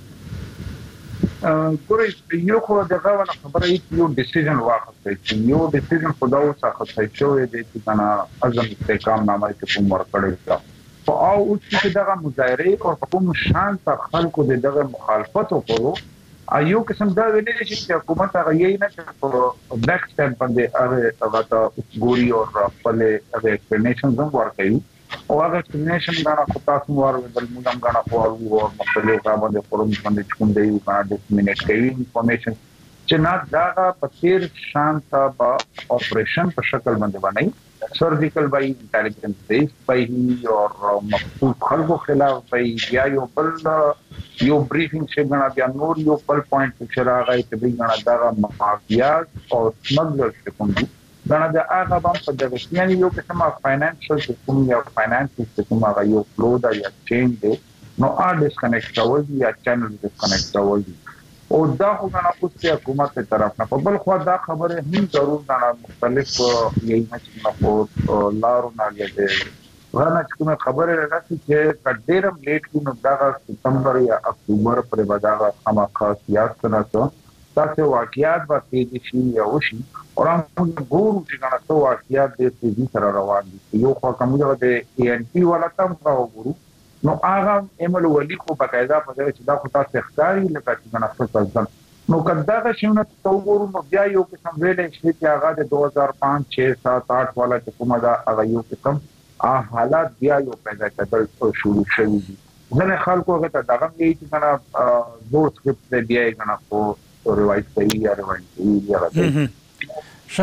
ګورئ یو خو دغه ونه خبره یو ډیسیژن واخیستی چې یو ډیسیژن خو دا اوس اخیستی شوی دی چې کنه عزم استحکام نامه کې کوم ورکړی ده او اوس چې دغه مظاهرې او کوم شان ته خلکو د دغه مخالفت وکړو ایو قسم دا ویلې چې حکومت هغه یې نه چې په بلیک سټمپ باندې هغه هغه ته ګوري او خپل هغه ایکسپلینیشن هم ورکوي او هغه ایکسپلینیشن دا نه کوتا څو ور بل موږ هم غواړو خو او مختلف باندې فورم باندې کوم دی باندې ډیسمینیټ کوي انفارمیشن چې نه دا په تیر شان ته اپریشن په شکل باندې باندې surgical by intelligence based by और मखसूस खल्को खिलाफ बाई या यो बल यो ब्रीफिंग से गणा या नोर यो बल पॉइंट पिक्चर आ गई कि भाई गणा दागा माफियाज और स्मगलर्स के कुंडी गणा दा आगा बम पर जगह यानी यो किस्म ऑफ फाइनेंशियल सिस्टम या फाइनेंशियल सिस्टम आ यो फ्लो दा या चेंज दे नो आ डिस्कनेक्ट होल या चैनल डिस्कनेक्ट होल او دا خو نه اوس ته حکومت ته طرف نه په بل خو دا خبره هم ضرور نه مختلف یی نه په لارو نه لګي ورنه کومه خبره راځي چې کډیرم لیټ کو نو دا ستمبر یا اکتوبر پر بداغه خامخا سیاست نه څه تاسو واقعیات به تیزی شي یا وشي او موږ ګورو چې کنه څو واقعیات د تیزی سره روان دي یو خو کومه د ای ان پی ولا تم راوګورو نو هغه ایمل ولی خو بقاعده په دې چې دا خو تاسو ښکاری لکه چې نه خپل نو کدا شونه توګورو نو بیا یو قسم ویلې چې هغه د دو هزار پانچ چھ سات آٹھ والا چې کومه دا هغه یو قسم ا حالات بیا یو پیدا کېدل شروع شوي دي ځنه خلکو هغه ته دغه دی چې کنه زور سکرپټ دی بیا کنه په روایت کوي یا روایت کوي یا راځي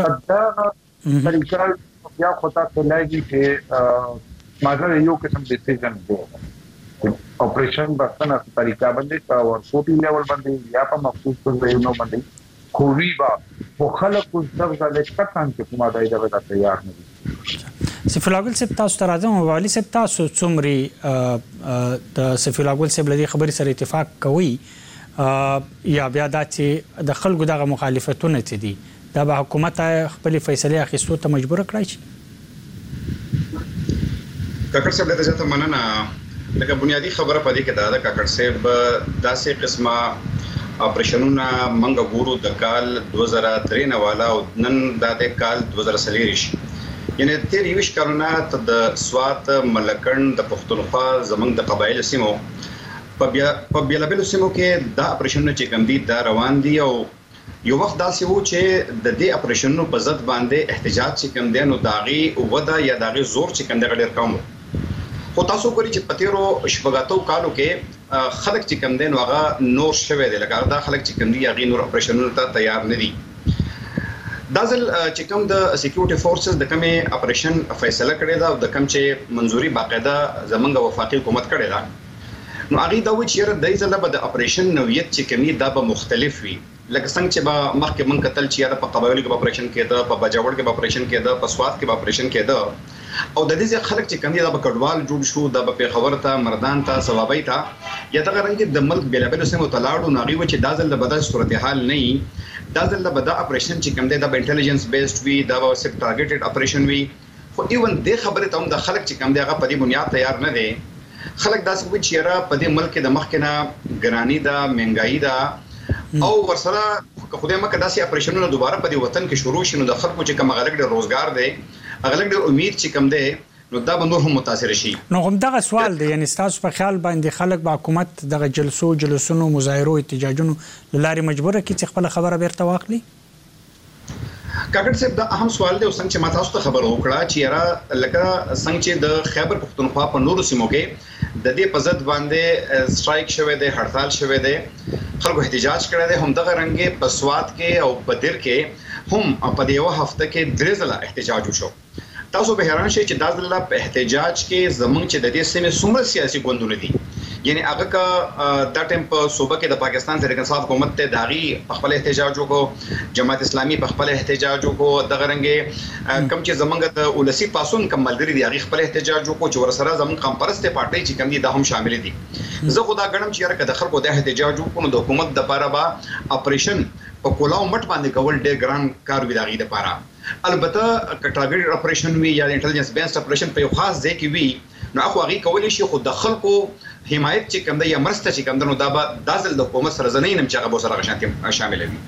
شاده طریقه بیا خو تاسو لایي چې ماده یو قسم ډیسیژن دی ऑपरेशन बसना तरीका बंदे का और छोटी लेवल बंदे या पर मखसूस कर रहे नो बंदे खोरी बा वो खलक कुछ दब जाले कथन के कुमा दای دغه تیار نه دي سفیر الله ګل صاحب تاسو ته راځم والی صاحب تاسو څومره د سفیر الله ګل صاحب لدی خبري سره اتفاق کوي یا بیا د چې د خلکو دغه مخالفتونه ته دي دا به حکومت خپل فیصله اخیستو ته مجبور کړی شي کاکړ صاحب ته ځته مننه لکه بنیادی خبره پدې کې دا ده کاکړ صاحب داسې قسمه اپریشنونه منګه ګورو د کال دو هزار درې نه والا او نن د کال دو هزار سلیریش یعنی تیر یوش کلونه ته د سوات ملکند د پښتونخوا زمنګ د قبایل سیمو په بیا په بیلابل سیمو کې دا اپریشنونه چې کوم دي دا روان دي او یو وخت داسې وو چې د دې اپریشنونو په ضد باندې احتجاج چې کوم دی نو داغي ودا یا داغي زور چې کوم دی ډېر کم خو تاسو کولی چې پتیرو شپږاتو کالو کې خلک چې کم دین واغه نور شوه دی لکه دا خلک چې کم دی یغي نور اپریشنونو ته تیار نه دي دازل چې کوم د سکیورټي فورسز د کومه اپریشن فیصله کړی دا او د کوم چې منځوري باقاعده زمونږ وفاقي حکومت کړی دا نو هغه دا و چې د ایزله به د اپریشن نوعیت چې کمی دا به مختلف وي لکه څنګه چې به مخکې من قتل چې یا په قبایل کې اپریشن کېده په بجاوړ کې اپریشن کېده په سوات کې اپریشن کېده او د دې خلک چې کندي د کډوال جوړ شو د په خبر ته مردان ته ثوابي ته یا د غرنګ د ملک بلابل سمو تلاړو ناغي و چې دازل د بدل صورتحال نه دازل د بدل اپریشن چې کوم دی د انټيليجنس بیسډ وی دا سیک ټارګټډ اپریشن وی خو ایون د خبره ته هم د خلک چې کوم دی هغه په دې بنیاد تیار نه دي خلک داسې کوي چې را په دې ملک د مخکنه ګرانی دا مهنګای دا او ورسره خدای مکه داسې اپریشنونه دوباره په دې وطن کې شروع شینو د خلکو چې کوم غلګ د روزګار دی غلګ د امید چې کوم دی نو دا به نور هم متاثر شي نو هم دغه سوال دی یعنی تاسو په خیال باندې خلک با حکومت دغه جلسو جلسونو مظاهرو احتجاجونو لاري مجبوره کی چې خپل خبره بیرته واخلي کاکړ صاحب دا اهم سوال دی او څنګه چې ما تاسو ته خبر وکړه چې یاره لکه څنګه چې د خیبر پختونخوا په نورو سیمو کې د دې په ضد باندې سټرایک شوه دی هړتال شوه دی خلکو احتجاج کړی دی هم دغه رنګه په سواد کې او په دیر کې هم په دې یو هفته کې درې ځله احتجاج وشو تاسو به حیران شئ چې دا ځله په احتجاج کې زمونږ چې د دې سیمې څومره سیاسي ګوندونه دي یعنی هغه کا د ټیم په صوبه کې د پاکستان تحریک انصاف حکومت ته داغي په خپل احتجاج وکړو جماعت اسلامي په خپل احتجاج وکړو د غرنګي کم چې زمونږ د ولسی پاسون کملګری دی هغه خپل احتجاج وکړو چې ورسره زمونږ قوم پرسته پارټي چې کم دي دا هم شامل دي زه خدا غنم چې هر کله خلکو د احتجاج وکړو د حکومت د لپاره با اپریشن په کولاو مټ باندې کول ډېر ګران کار وی داغي لپاره البته کټاګری اپریشن وی یا انټيليجنس بیسډ اپریشن په یو خاص ځای کې وی نو هغه کولی شي خو د خلکو حمایت چې کوم د یا مرسته چې کوم د نو دا به دازل د حکومت سره زنه نم چې هغه سره غشانتي شامل وي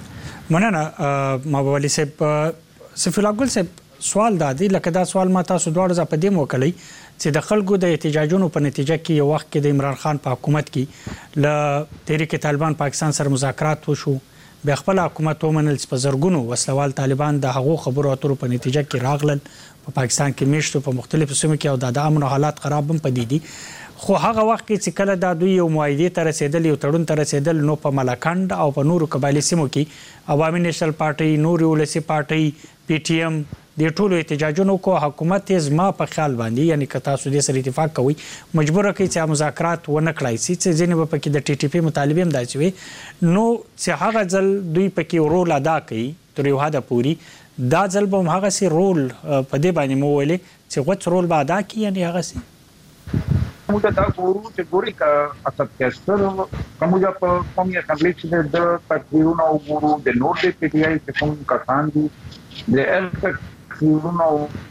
مننه مابوالي صاحب سفیر ګل صاحب سوال دادی لکه دا سوال ما تاسو دواړه ز په دې موکلي چې د خلکو د احتجاجونو په نتیجه کې یو وخت کې د عمران خان په حکومت کې ل تحریک طالبان پاکستان سره مذاکرات وشو بیا خپل حکومت ومنل چې په زرګونو وسلوال طالبان د هغو خبرو اترو په نتیجه کې راغلل په پاکستان کې میشتو په مختلفو سیمو کې او د امن حالات خراب هم پدې دي خو هغه وخت کې چې کله د دوی یو معاهده تر رسیدل یو تړون تر رسیدل نو په ملکند او په نورو قبایلی سیمو کې عوامي نېشنل پارټي نور ولسی پارټي پی ټی ایم د ټولو احتجاجونو کو حکومت زما په خیال باندې یعنی که تاسو دې سره اتفاق کوئ مجبور کوي چې مذاکرات ونه کړای شي چې ځینې په کې د ټي ټي پی مطالبه هم داسې وي نو چې هغه ځل دوی په کې رول ادا کوي تر یو حد پورې دا ځل به هغه سي رول په دې باندې مو ویلې چې غوښ رول به ادا کوي یعنی هغه سي موږ دا ګورو چې ګوري کا اصل کېستر کومه په قومي اسمبلی چې د تقریرونو او ګورو د نور د پی ټی آی چې کوم کسان دي د ال نو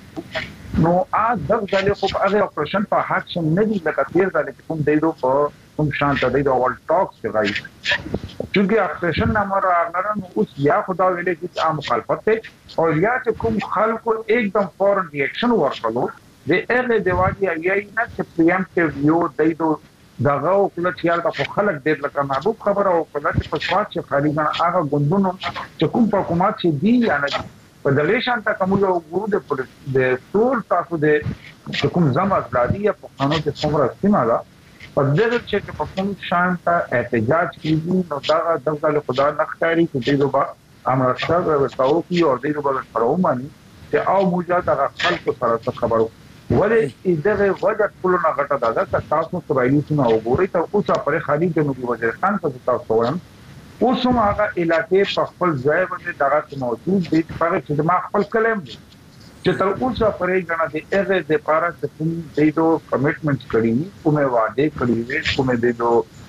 نو ا دغه ځلې خو هغه اپریشن په حق شم نه دي لکه تیر ځلې کوم دیدو په کوم شانت دی د ول ټاکس کې راځي چې اپریشن نمبر اگر نو اوس یا خدا ویلې چې عام مخالفت ته او یا چې کوم خلکو एकदम فورن ریاکشن ورکړو د هغه دیواږي یا نه چې پریم کې یو دیدو دغه او کله چې هغه خلک ډېر لکه محبوب خبره او کله چې په سواد چې خالي هغه غوندونو چې کوم په حکومت چې دی یا نه په دغه شانته کوم یو ګورو د د ټول تاسو د کوم زموږ بلادي په قانون کې څومره استعمال په دغه چې په کوم شانته احتجاج کیږي نو دا دغه خدا نختاري چې دغه امرشتہ ورتاو کی او دغه په پرومانی چې او موجه د خلکو سره خبرو ولې دغه وجه ټول نه غټه ده چې تاسو سوالي څنګه وګورئ ته اوسه پر خالي د نوبي وزیرستان په تاسو وایم اوس هم هغه علاقې په خپل ځای باندې دغه موجود دي چې د ما خپل کلم دي چې تر اوسه پرې غنا دي هغه د پاره چې کوم دیدو کمټمنټ کړی کومه وعده کړی وي کومه دیدو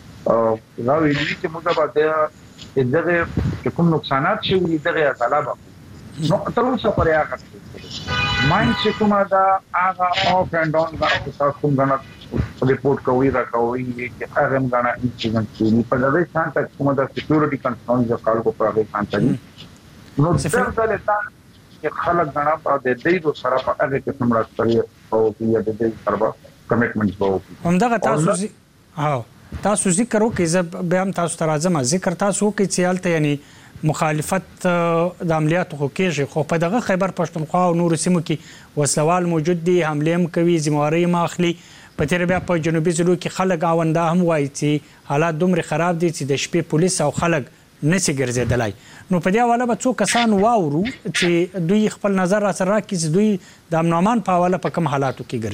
دا ویلي چې موږ به دغه کوم نقصانات شي دغه غلبه نو تر اوسه پرې هغه ماین چې کومه دا هغه اف اند ډاون دا تاسو کوم غنا रिपोर्ट कोई रा कोई कि अगर हम गाना इंसिडेंट की पर दे शांत कोम द सिक्योरिटी कंसर्न जो काल को पर शांत नी नो څنګه लेता कि خلک غنا په دې دې دو سره په هغه کې څومره کوي او یا د دې سره کمټمنټ وو همدغه تاسو ها تاسو ذکر وکړئ زه به هم تاسو ته راځم ذکر تاسو وکړئ چې حالت یعنی مخالفت د عملیاتو خو کېږي خو په دغه خیبر پښتونخوا او نور سیمو کې وسلوال موجود دي حمله هم کوي ذمہواری ما اخلي په تیر بیا په جنوبي ضلعو کې خلک آونده هم وایي چې حالات دومره خراب دي چې د شپې پولیس او خلک نسی ګرځېدلای نو په دې حواله به څو کسان واورو چې دوی خپل نظر را سره راکړي چې دوی د امن امان په حواله په کوم حالاتو کې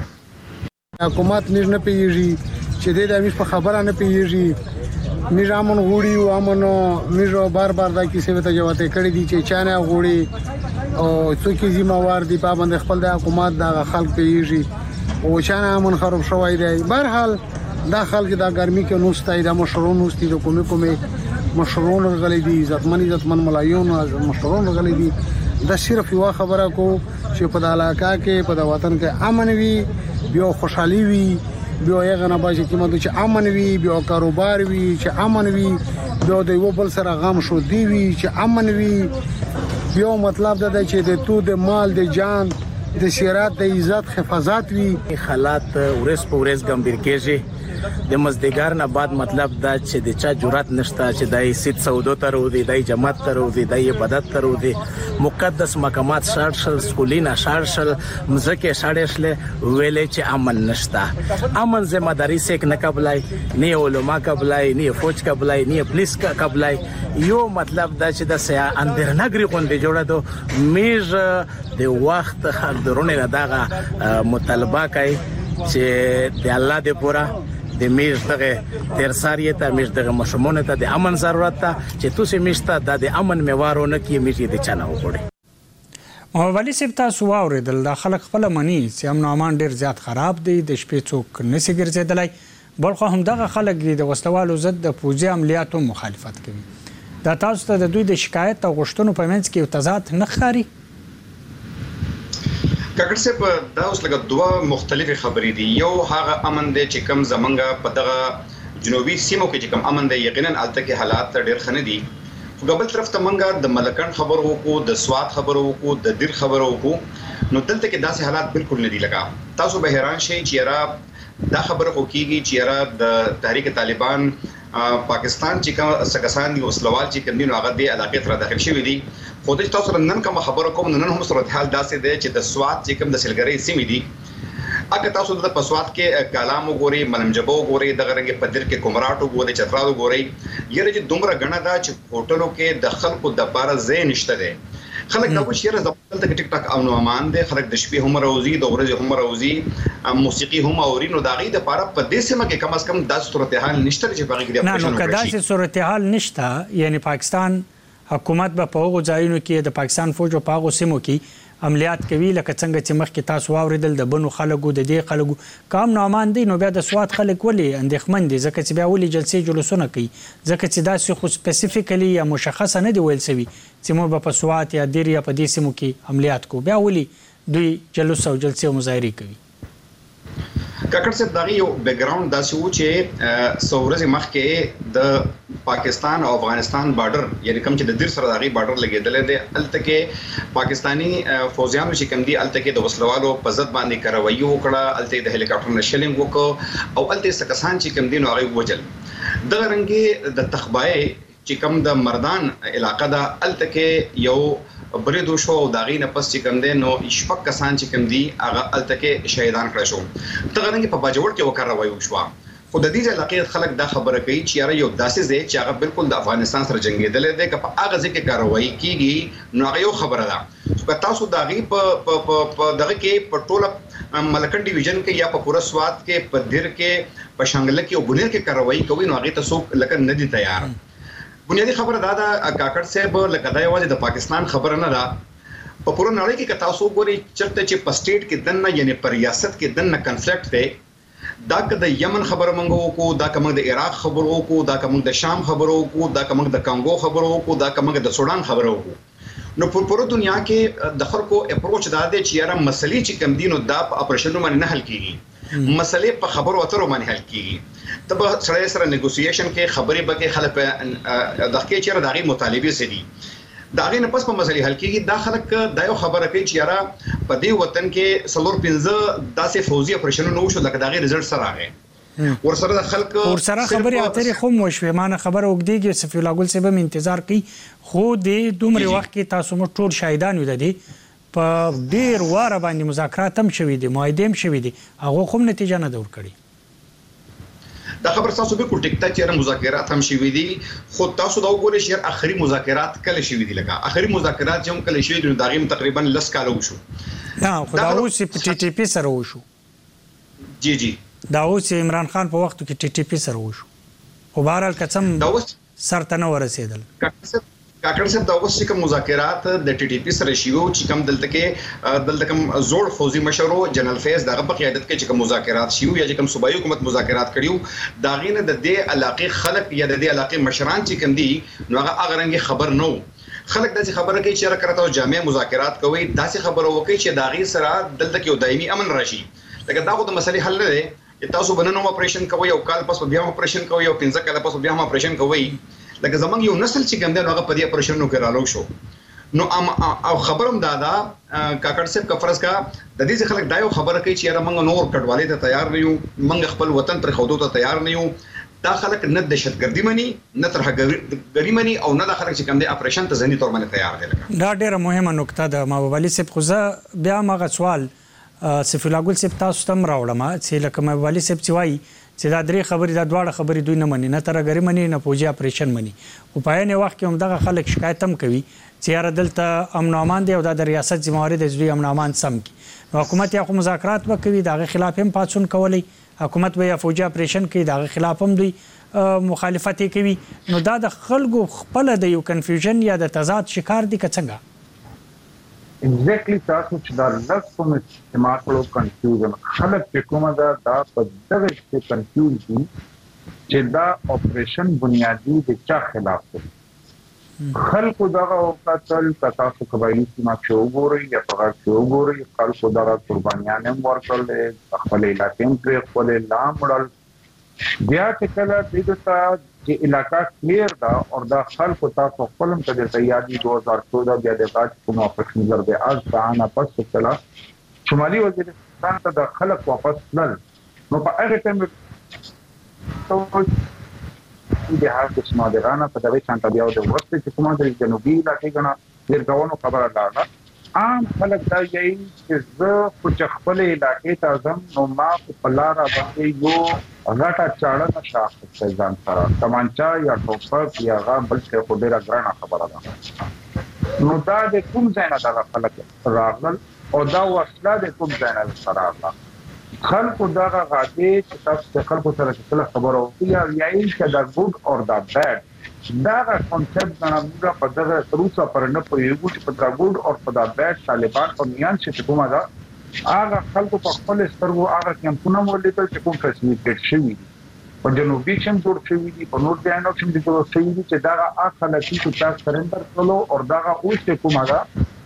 ګرځي حکومت نیر نه پیږي چې د امیر په خبره نه پیږي نیر امن غوړي او امن نیر بار بار دا کیسه وته جوته کړی دي چې چانه غوړي او څوک ذمہوار دي په باندې خپل د حکومت د خلک پیږي او شانه امن خراب شوی دی. بهر حال دا خلک د ګرمي کې نوستای د مشرونو نوستي د کومې کومې مشرونو غلي دي عزتمن عزتمن ملایون مشرونو غلي دي. دا صرف یو خبره کو چې په د علاقه کې په د وطن کې امن وي بیا خوشحالي وي بیا یې غنه باشه چې مده چې امن وي بیا کاروبار وي چې امن وي بیا د یو بل سره غم شو دی وي چې امن وي بیا مطلب دا دی چې د تو د مال د جان د سیرات د عزت حفاظت وي. حالات ورس په ورس ګمبیر کېږي د مزدګار نه بعد مطلب دا چې د چا جرأت نشته چې دای سید سعودو ته ورودي دای جماعت ته ورودي دای عبادت ته ورودي مقدس مقامات شړ شل سکولینا شړ شل مزکه شړ شل ویلې چې امن نشته. امن ذمہ داری سیک نه قبلای نه علما قبلای نه فوج قبلای نه پولیس قبلای. یو مطلب دا چې د سیا اندرنګری غونډه جوړه دو میج د وخت حق درونه دغه مطالبه کوي چې د الله د پورا د میز دغه تیر ساریه ته میز دغه مشمونه ته د امن ضرورت ته چې تاسو میشته د امن میوارونه کې میږي د چانه وګړي. او ولی سپ تاسو واوریدل د خلک خپل منی چې امن امان ډیر زیات خراب دی د شپې څوک نسی ګرځیدلای بلخو هم دغه خلک د وسلوالو ضد د پوځي عملیاتو مخالفت کوي. دا تاسو ته د دوی د شکایت او غوښتنو په منځ کې تضاد نه ښکاري؟ کاکړ صاحب دا اوس لکه دوه مختلفې خبرې دي. یو هغه امن دی چې کوم زمونږ په دغه جنوبي سیمو کې چې کوم امن دی یقینا الته کې حالات ډېر ښه نه دي. خو بل طرف ته مونږ د ملکن خبر وکړو د سواد خبر وکړو د دیر خبر وکړو نو دلته کې داسې حالات بالکل نه دي. لکه تاسو به حیران شئ چې یاره دا خبره خو کېږي چې یاره د تحریک طالبان پاکستان چې کوم سکسان دي وسلوال چې کوم دي نو هغه د علاقې تر داخل شوی دي. خو د تاسو نن کوم خبره کوم نن هم صورت حال داسې دی چې د سواد چې کوم د سلګری سیمې دي اګه تاسو د پسواد کې کلام وګوري ملمجبو وګوري د غرنګ پدر کې کومراټ وګوري چترا وګوري یره چې دومره غنه دا چې هوټلو کې د خلکو د بار زې نشته دي. خلک دا وشيره زبل ته ټیک ټاک او نو امان دي. خلک د شپې هم روزي د ورځې هم روزي موسیقي هم اوري نو داغي د پاره په دې سیمه کې کم از کم د صورتحال نشته چې باغی کې نه نو کدا چې صورتحال نشته یعنی پاکستان حکومت به په هغو ځایونو کې د پاکستان فوج او په هغو سیمو کې عملیات کوي لکه څنګه چې مخکې تاسو واوریدل د بنو خلکو د دې خلکو کام نو امان دي نو بیا د سواد خلک ولې اندېښمن دي ځکه چې بیا ولې جلسې جلوسونه کوي ځکه چې داسې خو سپیسیفیکلی یا مشخصه نه دی ویل سوي چې موږ په سواد یا دیر یا په دې سیمو کې عملیات کوو بیا ولې دوی جلوس او جلسې او مظاهرې کوي. کاکړ صاحب دا یو بیک ګراوند داسې و چې سورز مخکې د پاکستان او افغانستان بارډر یعنی کوم چې د دیر سره دغه بارډر لګیدل دي الته کې پاکستانی فوجیانو چې کوم دي الته کې د وسلوالو په ضد باندې کاروایی وکړه الته د هلیکاپټر نشلینګ وکړه او الته سکسان چې کوم دي نو هغه وجل د رنګي د تخبای چې کوم د مردان علاقې دا الته کې یو بریدو شو او داغې نه پس چې کوم دی نو شپږ کسان چې کوم دي هغه الته کې شهیدان کړل شو. دغه رنګ په باجوړ کې وکړه وایو شو. خو د دې علاقې خلک دا خبره کوي چې یاره یو داسې ځای چې هغه بالکل د افغانستان سره جنگیدل دي که په هغه ځای کې کاروایی کیږي نو هغه یو خبره ده. خو تاسو داغې په په دغه کې په ټوله ملکن ډیویژن کې یا په پوره سواد کې په دیر کې په شانګله کې او بنیر کې کاروایی کوي نو هغه تاسو لکه نه دي تیار. بنیادی خبره دا ده کاکړ صاحب لکه دا یوازې د پاکستان خبره نه ده په پوره نړۍ کې که تاسو ګورئ چرته چې په سټیټ کې دنه یعنی په ریاست کې دنه کنفلیکټ دی دا که د یمن خبره مونږ وکړو دا که موږ د عراق خبره وکړو دا که موږ د شام خبره وکړو دا که موږ د کانګو خبره وکړو دا که موږ د سودان خبره وکړو نو په پوره دنیا کې د خلکو اپروچ دا دی چې یاره مسلې چې کم دي نو دا په اپریشنونو باندې نه حل کیږي مسلې په خبرو اترو باندې حل کیږي. تب سره سره نیګوسییشن کې خبرې به کې خلک د حقیقت چیرې دغه مطالبه سي دي داغه نه پس په مسلې حل کیږي. دا خلک دا یو خبره کوي چې یاره په دې وطن کې سلور پنځه داسې فوزي اپریشنونه وشو لکه دغه رزلټ سره راغی ورسره د خلک ورسره خبرې اترې خو مشوي مانه خبره وګديږي صفي الله ګل سبب انتظار کوي خو د دومره وخت کې تاسو مو ټول شاهدان ودی په ډیر واره باندې مذاکرات هم شوي دي معاهده هم شوي دي هغه کوم نتیجه نه دور کړي. دا خبر تاسو به کوټیک ته چیرې مذاکرات هم شوي دي خو تاسو دا وګورئ چې اخري مذاکرات کله شوي دي لکه اخري مذاکرات چې هم کله شوي دي دا غیم تقریبا لس کال وشو. نه خو دا اوس په ټي ټي پی سره وشو. جی جی دا اوس عمران خان په وخت کې ټي ټي پی سره وشو خو بهرحال قسم سرته نه ورسېدل. کاکړ صاحب دا اوس چې کوم مذاکرات د ټي ټي پی سره شیو چې کوم دلته کې دلته کوم زوړ فوزي مشرو جنرال فیض دغه په قیادت کې چې کوم مذاکرات شیو یا چې کوم صوبایي حکومت مذاکرات کړیو دا غینه د دې علاقې خلک یا د دې علاقې مشران چې کوم دي نو هغه هغه رنګ خبر نو خلک داسې خبره کوي چې راکړه جامع مذاکرات کوي داسې خبره وکړي چې دا غي سره دلته کې دایمي امن راشي لکه دا خو د مسلې حل نه دی تاسو بننو اپریشن کوي او کال پس بیا اپریشن کوي او پنځه کال پس بیا اپریشن کوي لکه زمونږ یو نسل چې کوم دی هغه په دې اپریشنونو کې رالو شو نو او خبرم دادا کاکړ صاحب کا فرض کا د دې خلک دا یو خبره کوي چې موږ نور کډوالې ته تیار نه یو موږ خپل وطن پر خودو ته تیار نه یو دا خلک نه دهشتګردي مني نه ترهګري مني او نه د خلک چې کوم دی اپریشن ته ځنی تور باندې تیار دي دا ډیره مهمه نقطه ده مابوالي صاحب خو بیا ماغه سوال سفیر الله ګل صاحب تاسو تم راوړم چې لکه مابوالي صاحب چې وایي چې دا درې خبرې دا دواړه خبرې دوی نه مني نه ترهګري مني نه فوجي اپریشن مني او په عین وخت کې هم دغه خلک شکایت هم کوي چې یاره دلته امن او امان دی او دا د ریاست ذمہواري د دوی امن او امان سم کی نو حکومت یا خو مذاکرات وکوي دغه خلاف هم پاتون کولی حکومت به یا فوجي اپریشن کوي دغه خلاف هم دوی مخالفت کوي نو دا د خلکو خپل د یو کنفیوژن یا د تضاد شکار دي که څنګه ایگزیکټلی تاسو چې دا لږ کوم استعمال کړو کنفیوژن خلک چې کومه دا دا په دغه کې کنفیوز دي چې دا اپریشن بنیادی د چا خلاف دی خلکو دغه قتل تاسو قبایلی سیمه کې وګورئ یا په هغه کې وګورئ خلکو دغه قربانیان هم ورکړل خپل علاقې هم پرې خپل لامړل بیا چې کله دې ته چې علاقہ کلیر دا اور دا خلکو تاسو خپلم ته د تیاری دو هزار چودہ بیا د غاټ کوم اپریشن زر به از ځان پس چلا شمالي وزیرستان ته د خلک واپس تلل نو په هغه ټیم ته د هغه سمادرانه په دغه شانته بیا د وخت چې کومه د جنوبي علاقې غنا ورګاونو خبره لاله عام خلک دا یي چې زه په خپل علاقې ته ځم نو ما په لار باندې یو غاټه چاړه نشه ځان سره تمانچا یا ټوپک یا غا بل څه په ډیره ګرانه خبره ده نو دا د کوم ځای نه دا خلک راغل او دا وسله د کوم ځای نه سره راغله خلکو دا غاټه چې تاسو خلکو سره څه خبره وکړي یا یې چې دا ګډ اور دا بیډ دا کانسپټ نه موږ په دغه روسا پر نه پوهیږو چې په دا ګډ اور په دا بیډ طالبان په میان چې کومه دا هغه خلکو په خپل سترګو هغه کمپونه ولیدل چې کوم فیسیلیټ شوی په جنوبي شم جوړ شوی دي په نور ځایونو کې جوړ شوی دي چې دا هغه خلک چې تاسو سرندر کولو او دا اوس چې کومه دا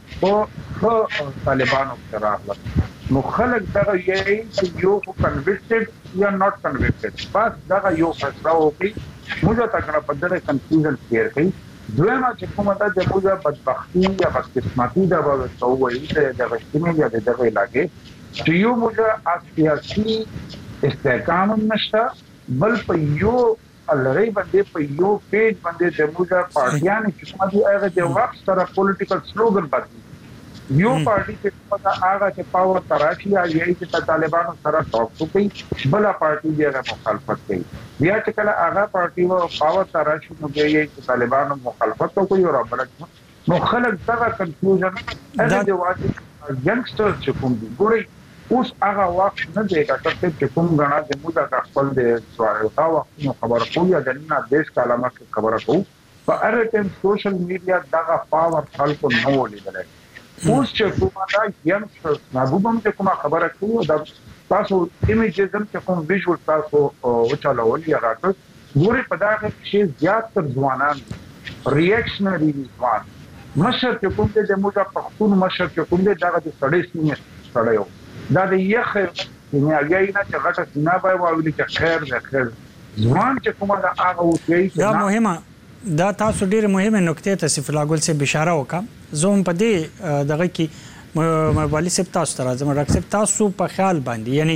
په طالبانو سره راغله نو خلک دا یې چې یو کنویکټډ یا ناٹ کنویکټډ بس دا یو فیصله وکړي موږ ته کنه په دغه کنفیوژن کې راځي دویمه چې کومه دا د موږ بدبختی یا بدقسمتی دا به تووي د غشتنې یا د دغه علاقې چې یو موږ سیاسي استحکام نشته بل په یو الری باندې په یو پیج باندې د موږ پارټیان چې کومه دی هغه د وخت سره پولیټیکل سلوګن بدلی یو پارټي چې په هغه چې پاور تراشي یا یې چې طالبانو سره ټاک کوي بل پارټي یې مخالفت کوي بیا چې کله هغه پارټي و پاور تراشي نو یې چې طالبانو مخالفت کوي او رابطه نو خلک دا کنفیوژن هغه دی واجب ینګسترز چې کوم دي ګوري اوس هغه وخت نه دی چې کوم غنا د مودا خپل د سوال او وخت خبره کوي یا د نه دیش کلمه خبره کوي په هر ټیم سوشل میډیا دا پاور خلکو نو ولیدل اوس چې کومه دا ینګسترز نابوبم چې کومه خبره کوي دا تاسو ایمیجز هم چې کوم ویژوال تاسو او چالوول یا راکړ ګوري په دا کې زیات تر ځوانان ریاکشنری ځوان مشر چې کوم دې د موږ پښتون مشر چې کوم دې دا د سړې سینې سړیو دا د یخ نه یې نه چې غټه سینا به واولي چې خیر ده خیر ځوان چې کومه دا هغه وځي دا مهمه دا تاسو ډیره مهمه نکته ته صفر لاګول سے اشاره وکم زوم په دې دغه کې مبالي سپ تاسو تر ازم راکسب تاسو په خیال باندې یعنی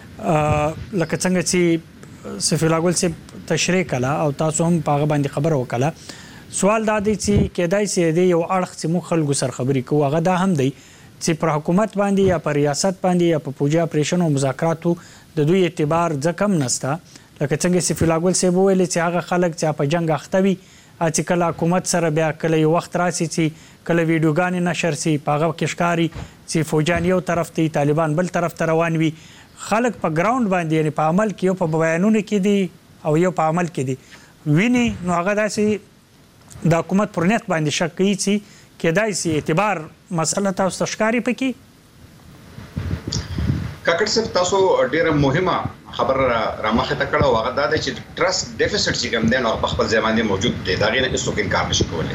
لکه څنګه چې صفر لاګول سے تشریح کلا او تاسو هم په باندې خبر وکړه سوال دا دی چې کېدای سي دی یو اړخ چې مخ خلکو سر خبري کوي هغه دا هم دی چې پر حکومت باندې یا پر ریاست باندې یا په پوجا اپریشن او مذاکراتو د دوی اعتبار ځکم نستا لکه څنګه چې فلاګول سی وویل چې هغه خلک چې په جنگ اختوي چې کله حکومت سره بیا کله یو وخت راسي چې کله ویډیوګان نشر سي پاغه کشکاري چې فوجان یو طرف ته طالبان بل طرف ته روان وي خلک په ګراوند باندې یعنی په عمل کې یو په بیانونو کې دي او یو په عمل کې دي ویني نو هغه داسې د حکومت پر نیت باندې شک کوي چې کېدای شي اعتبار مسله تاسو ته ښکاري پکې؟ کاکړ صاحب تاسو ډیره مهمه خبر را مخه ته کړه او هغه دا دی چې ټرست ډیفیسټ چې کوم دی نو په خپل ځای باندې موجود دی دا غي نه هیڅ انکار نشي کولای.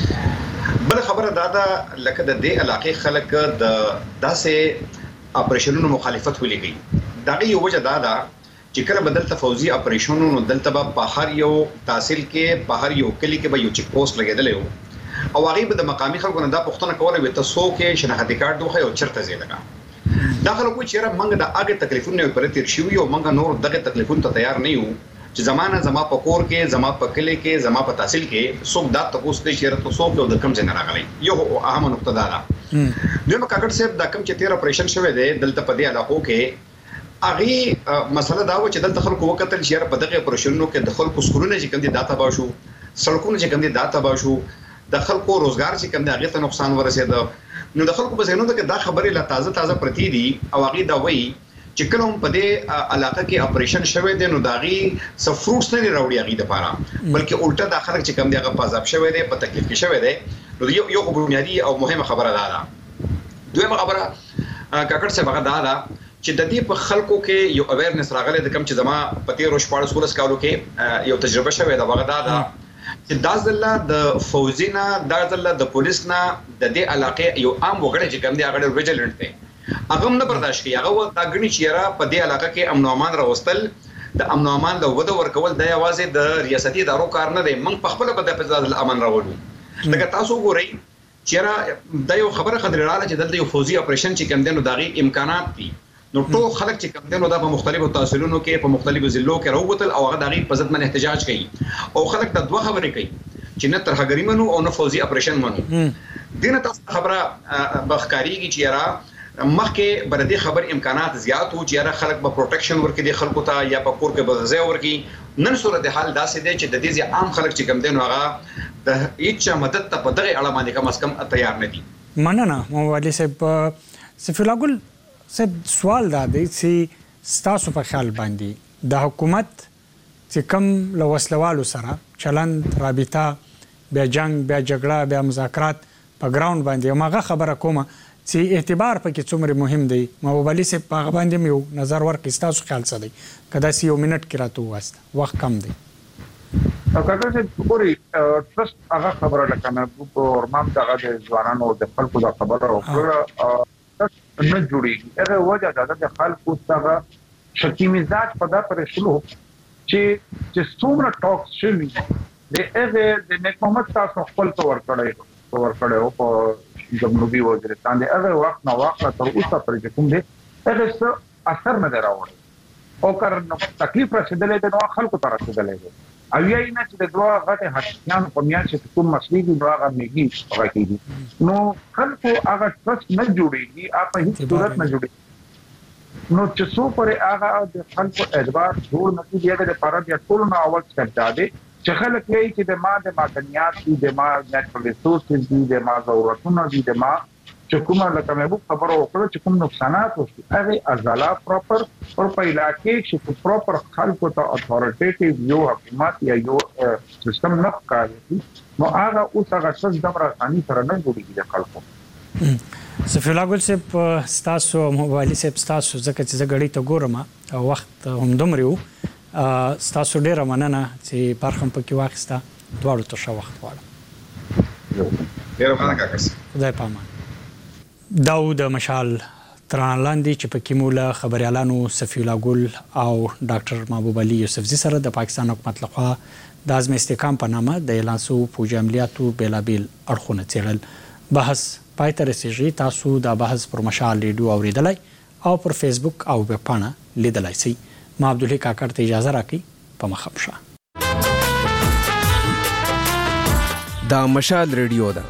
بل خبره دا ده لکه د دې علاقې خلک د داسې اپریشنونو مخالفت ولګي. دا یو وجه دا ده چې کله بدلته فوزي اپریشنونو دلته په هر یو تحصیل کې په هر یو کلی کې به یو چیک پوسټ لګیدل یو او هغه به د مقامي خلکو نه دا پوښتنه کوله وي تاسو کې شناختی کارت دوه یو چرته زی لگا داخله کوئی چیرې موږ د هغه تکلیفونه پر تیر شو یو موږ نور دغه تکلیفونه ته تیار نه یو چې زمانہ زما په کور کې زما په کلی کې زما په تحصیل کې څوک دا تاسو ته چیرې تاسو کې د کم ځای نه راغلی یو اهم نقطه دا ده. نو کاکړ صاحب دا کم چې تیر اپریشن شوه دی دلته په دې علاقو کې اغه مسله دا و چې دلته خلکو وکتل چې په دغه اپریشنونو کې د خلکو سکولونه چې کوم دي داتا باشو سړکونه چې کوم دي داتا باشو د خلکو روزګار چې کوم دي هغه ته نقصان ورسېد. نو د خلکو په ذهنو کې دا خبرې لا تازه تازه پرتی دي او هغه دا وایي چې کله هم په دې علاقه کې اپریشن شوه دی نو داغي څه فروټس نه راوړي هغه د پاره بلکې الټا د خلک چې کوم دي هغه پازاب شوه دی په تکلیف کې شوه دی. نو یو یو بنیادی او مهمه خبره ده ده دویمه خبره کاکړ څه بغا ده ده چې د دې په خلکو کې یو اویرنس راغلی د کم چې زما پتی روش پاړ سکولس کالو کې یو تجربه شوه دا وغدا دا چې دا ځله د فوزینا دا ځله د پولیسنا د دې علاقې یو عام وګړي چې کم دی هغه ویجیلنت دی هغه نه برداشت کوي هغه دا غني چې را په دې علاقې کې امن او امان راوستل د امن او امان د وده ورکول د یوازې د ریاستي ادارو کار نه دی موږ په خپل په د امن راوړو. لکه تاسو ګورئ چې را د یو خبره خبره رااله چې دلته یو فوزي اپریشن چې کم دی نو داغي امکانات دي نو ټول خلک چې کوم دي نو دا په مختلفو تحصیلونو کې په مختلفو ضلعو کې راووتل او هغه دغه په ضد من احتجاج کوي او خلک د دوه خبرې کوي چې نه ترهګری منو او نه فوزي اپریشن منو. دینه تاسو خبره بخکاریږي چې را مخکې بردي خبر امکانات زیات وو چې را خلک به پروټیکشن ورکړي دي خلکو ته یا په کور کې به ځای ورکړي. نن صورت حال داسې دی چې د دې عام خلک چې کوم دي نو هغه د هیڅ مدد ته په دغه اړه باندې کم از کم تیار نه دي. مننه موالي صاحب سفیر ګل صاحب سوال دا دی چې ستاسو په خیال باندې د حکومت چې کم له وسلوالو سره چلند رابطه بیا جنگ بیا جګړه بیا مذاکرات په ګراوند باندې ماغه خبره کومه چې اعتبار پکې څومره مهم دی موبایل سه په باندې یو نظر ورکړئ ستاسو خیال څه دی کدا سی یو منټ کې راته واسط وخت کم دی. او کاکړ صاحب ګوري ټرست هغه خبره لکه نه په ورمام دغه د ځوانانو د خلکو د خبره وکړه نه جوړیږي هغه وجه دا د خلکو څخه شکی مزاج په دا پر شلو چې چې څومره ټاکس شوی د هغه د نیک محمد تاسو خپل تور کړی تور کړو په جمهوریت وزیرستان د هغه وخت نو وخت تر اوسه پرې کوم دي هغه څه اثر نه دراوړي او کار تکلیف رسیدلې د خلکو ته رسیدلې او یې نه چې د دوه غټه حقیقتان په میان چې کوم مسلې دي نو هغه میږي راکېږي نو خلکو هغه ټرست نه جوړيږي اپ هیڅ صورت نه جوړي نو چې څو پر هغه د خلکو اعتبار جوړ نه کیږي د لپاره د ټول نو اول څرګنده دي چې خلک یې چې د ما د ماکنيات دي د ما نېټورک ریسورسز دي د ما ضرورتونه دي د ما چې کومه لکه مې خبرو وکړه چې کوم نقصانات وشي هغه ازاله پراپر او په علاقې چې پراپر خلکو ته اتھارټیټیو یو حکومت یا یو سیستم نه کاږي نو هغه اوس هغه څه د مراني سره نه جوړیږي د خلکو. سفیر ګل صاحب ستاسو موبایل صاحب ستاسو ځکه چې زګړی ته ګورم او وخت هم دومره ستاسو ډیره مننه چې پرخم پکې واخسته دواړو ته ښه وخت غواړم. ډیره مننه کاکړ خدای پامان. داو د مشال ترانلاندې چې پکې مولا خبريالانو صفی الله ګل او ډاکټر محبوب علي یوسفزي سره د پاکستان حکومت لخوا د ازم استحکام په نامه د اعلان سو پوجا عملیاتو بیلابیل اړخونه څېړل بحث پای ته رسیږي. تاسو دا بحث پر مشال ریډیو اوریدلای او پر فیسبوک او ویب پاڼه لیدلای شئ. ما عبدالله کاکړ ته اجازه راکړئ په مخه شه. دا مشال ریډیو ده.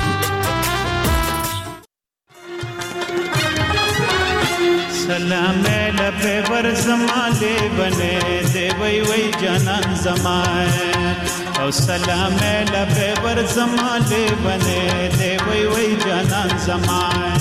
سلام لبه ور زماله بنے دے وی وی جانان زمائے او سلام لبه ور زماله بنے دے وی وی جانان زمائے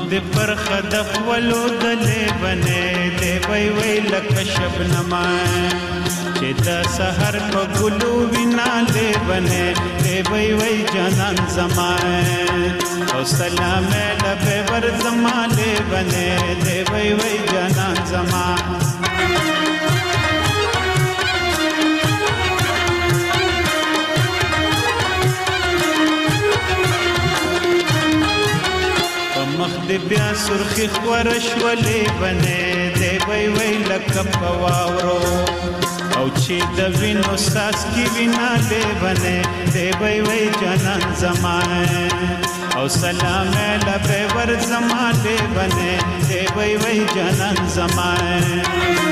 دې پر خدف ولو دلې بنې دې وای وای لکه شبنما چې د سحر په ګلو وینا دې بنې دې وای وای جانان زما او سلام لبه ور زما دې بنې دې وای وای جانان زما مخ دې بیا سرخی خورش ولې بنې دې وای وای لکه په واورو او چې د وینو ساس کی وینا دې بنې دې وای وای جانان زمانه او سلام لبه ور زما دې بنې دې وای وای جانان زمانه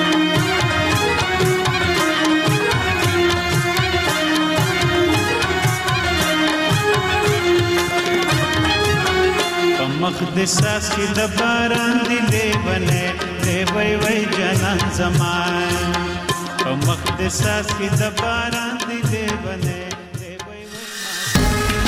مخ د ساس کې د باران دی لیونه دی وای وای جانان زمان په مخ د ساس کې د باران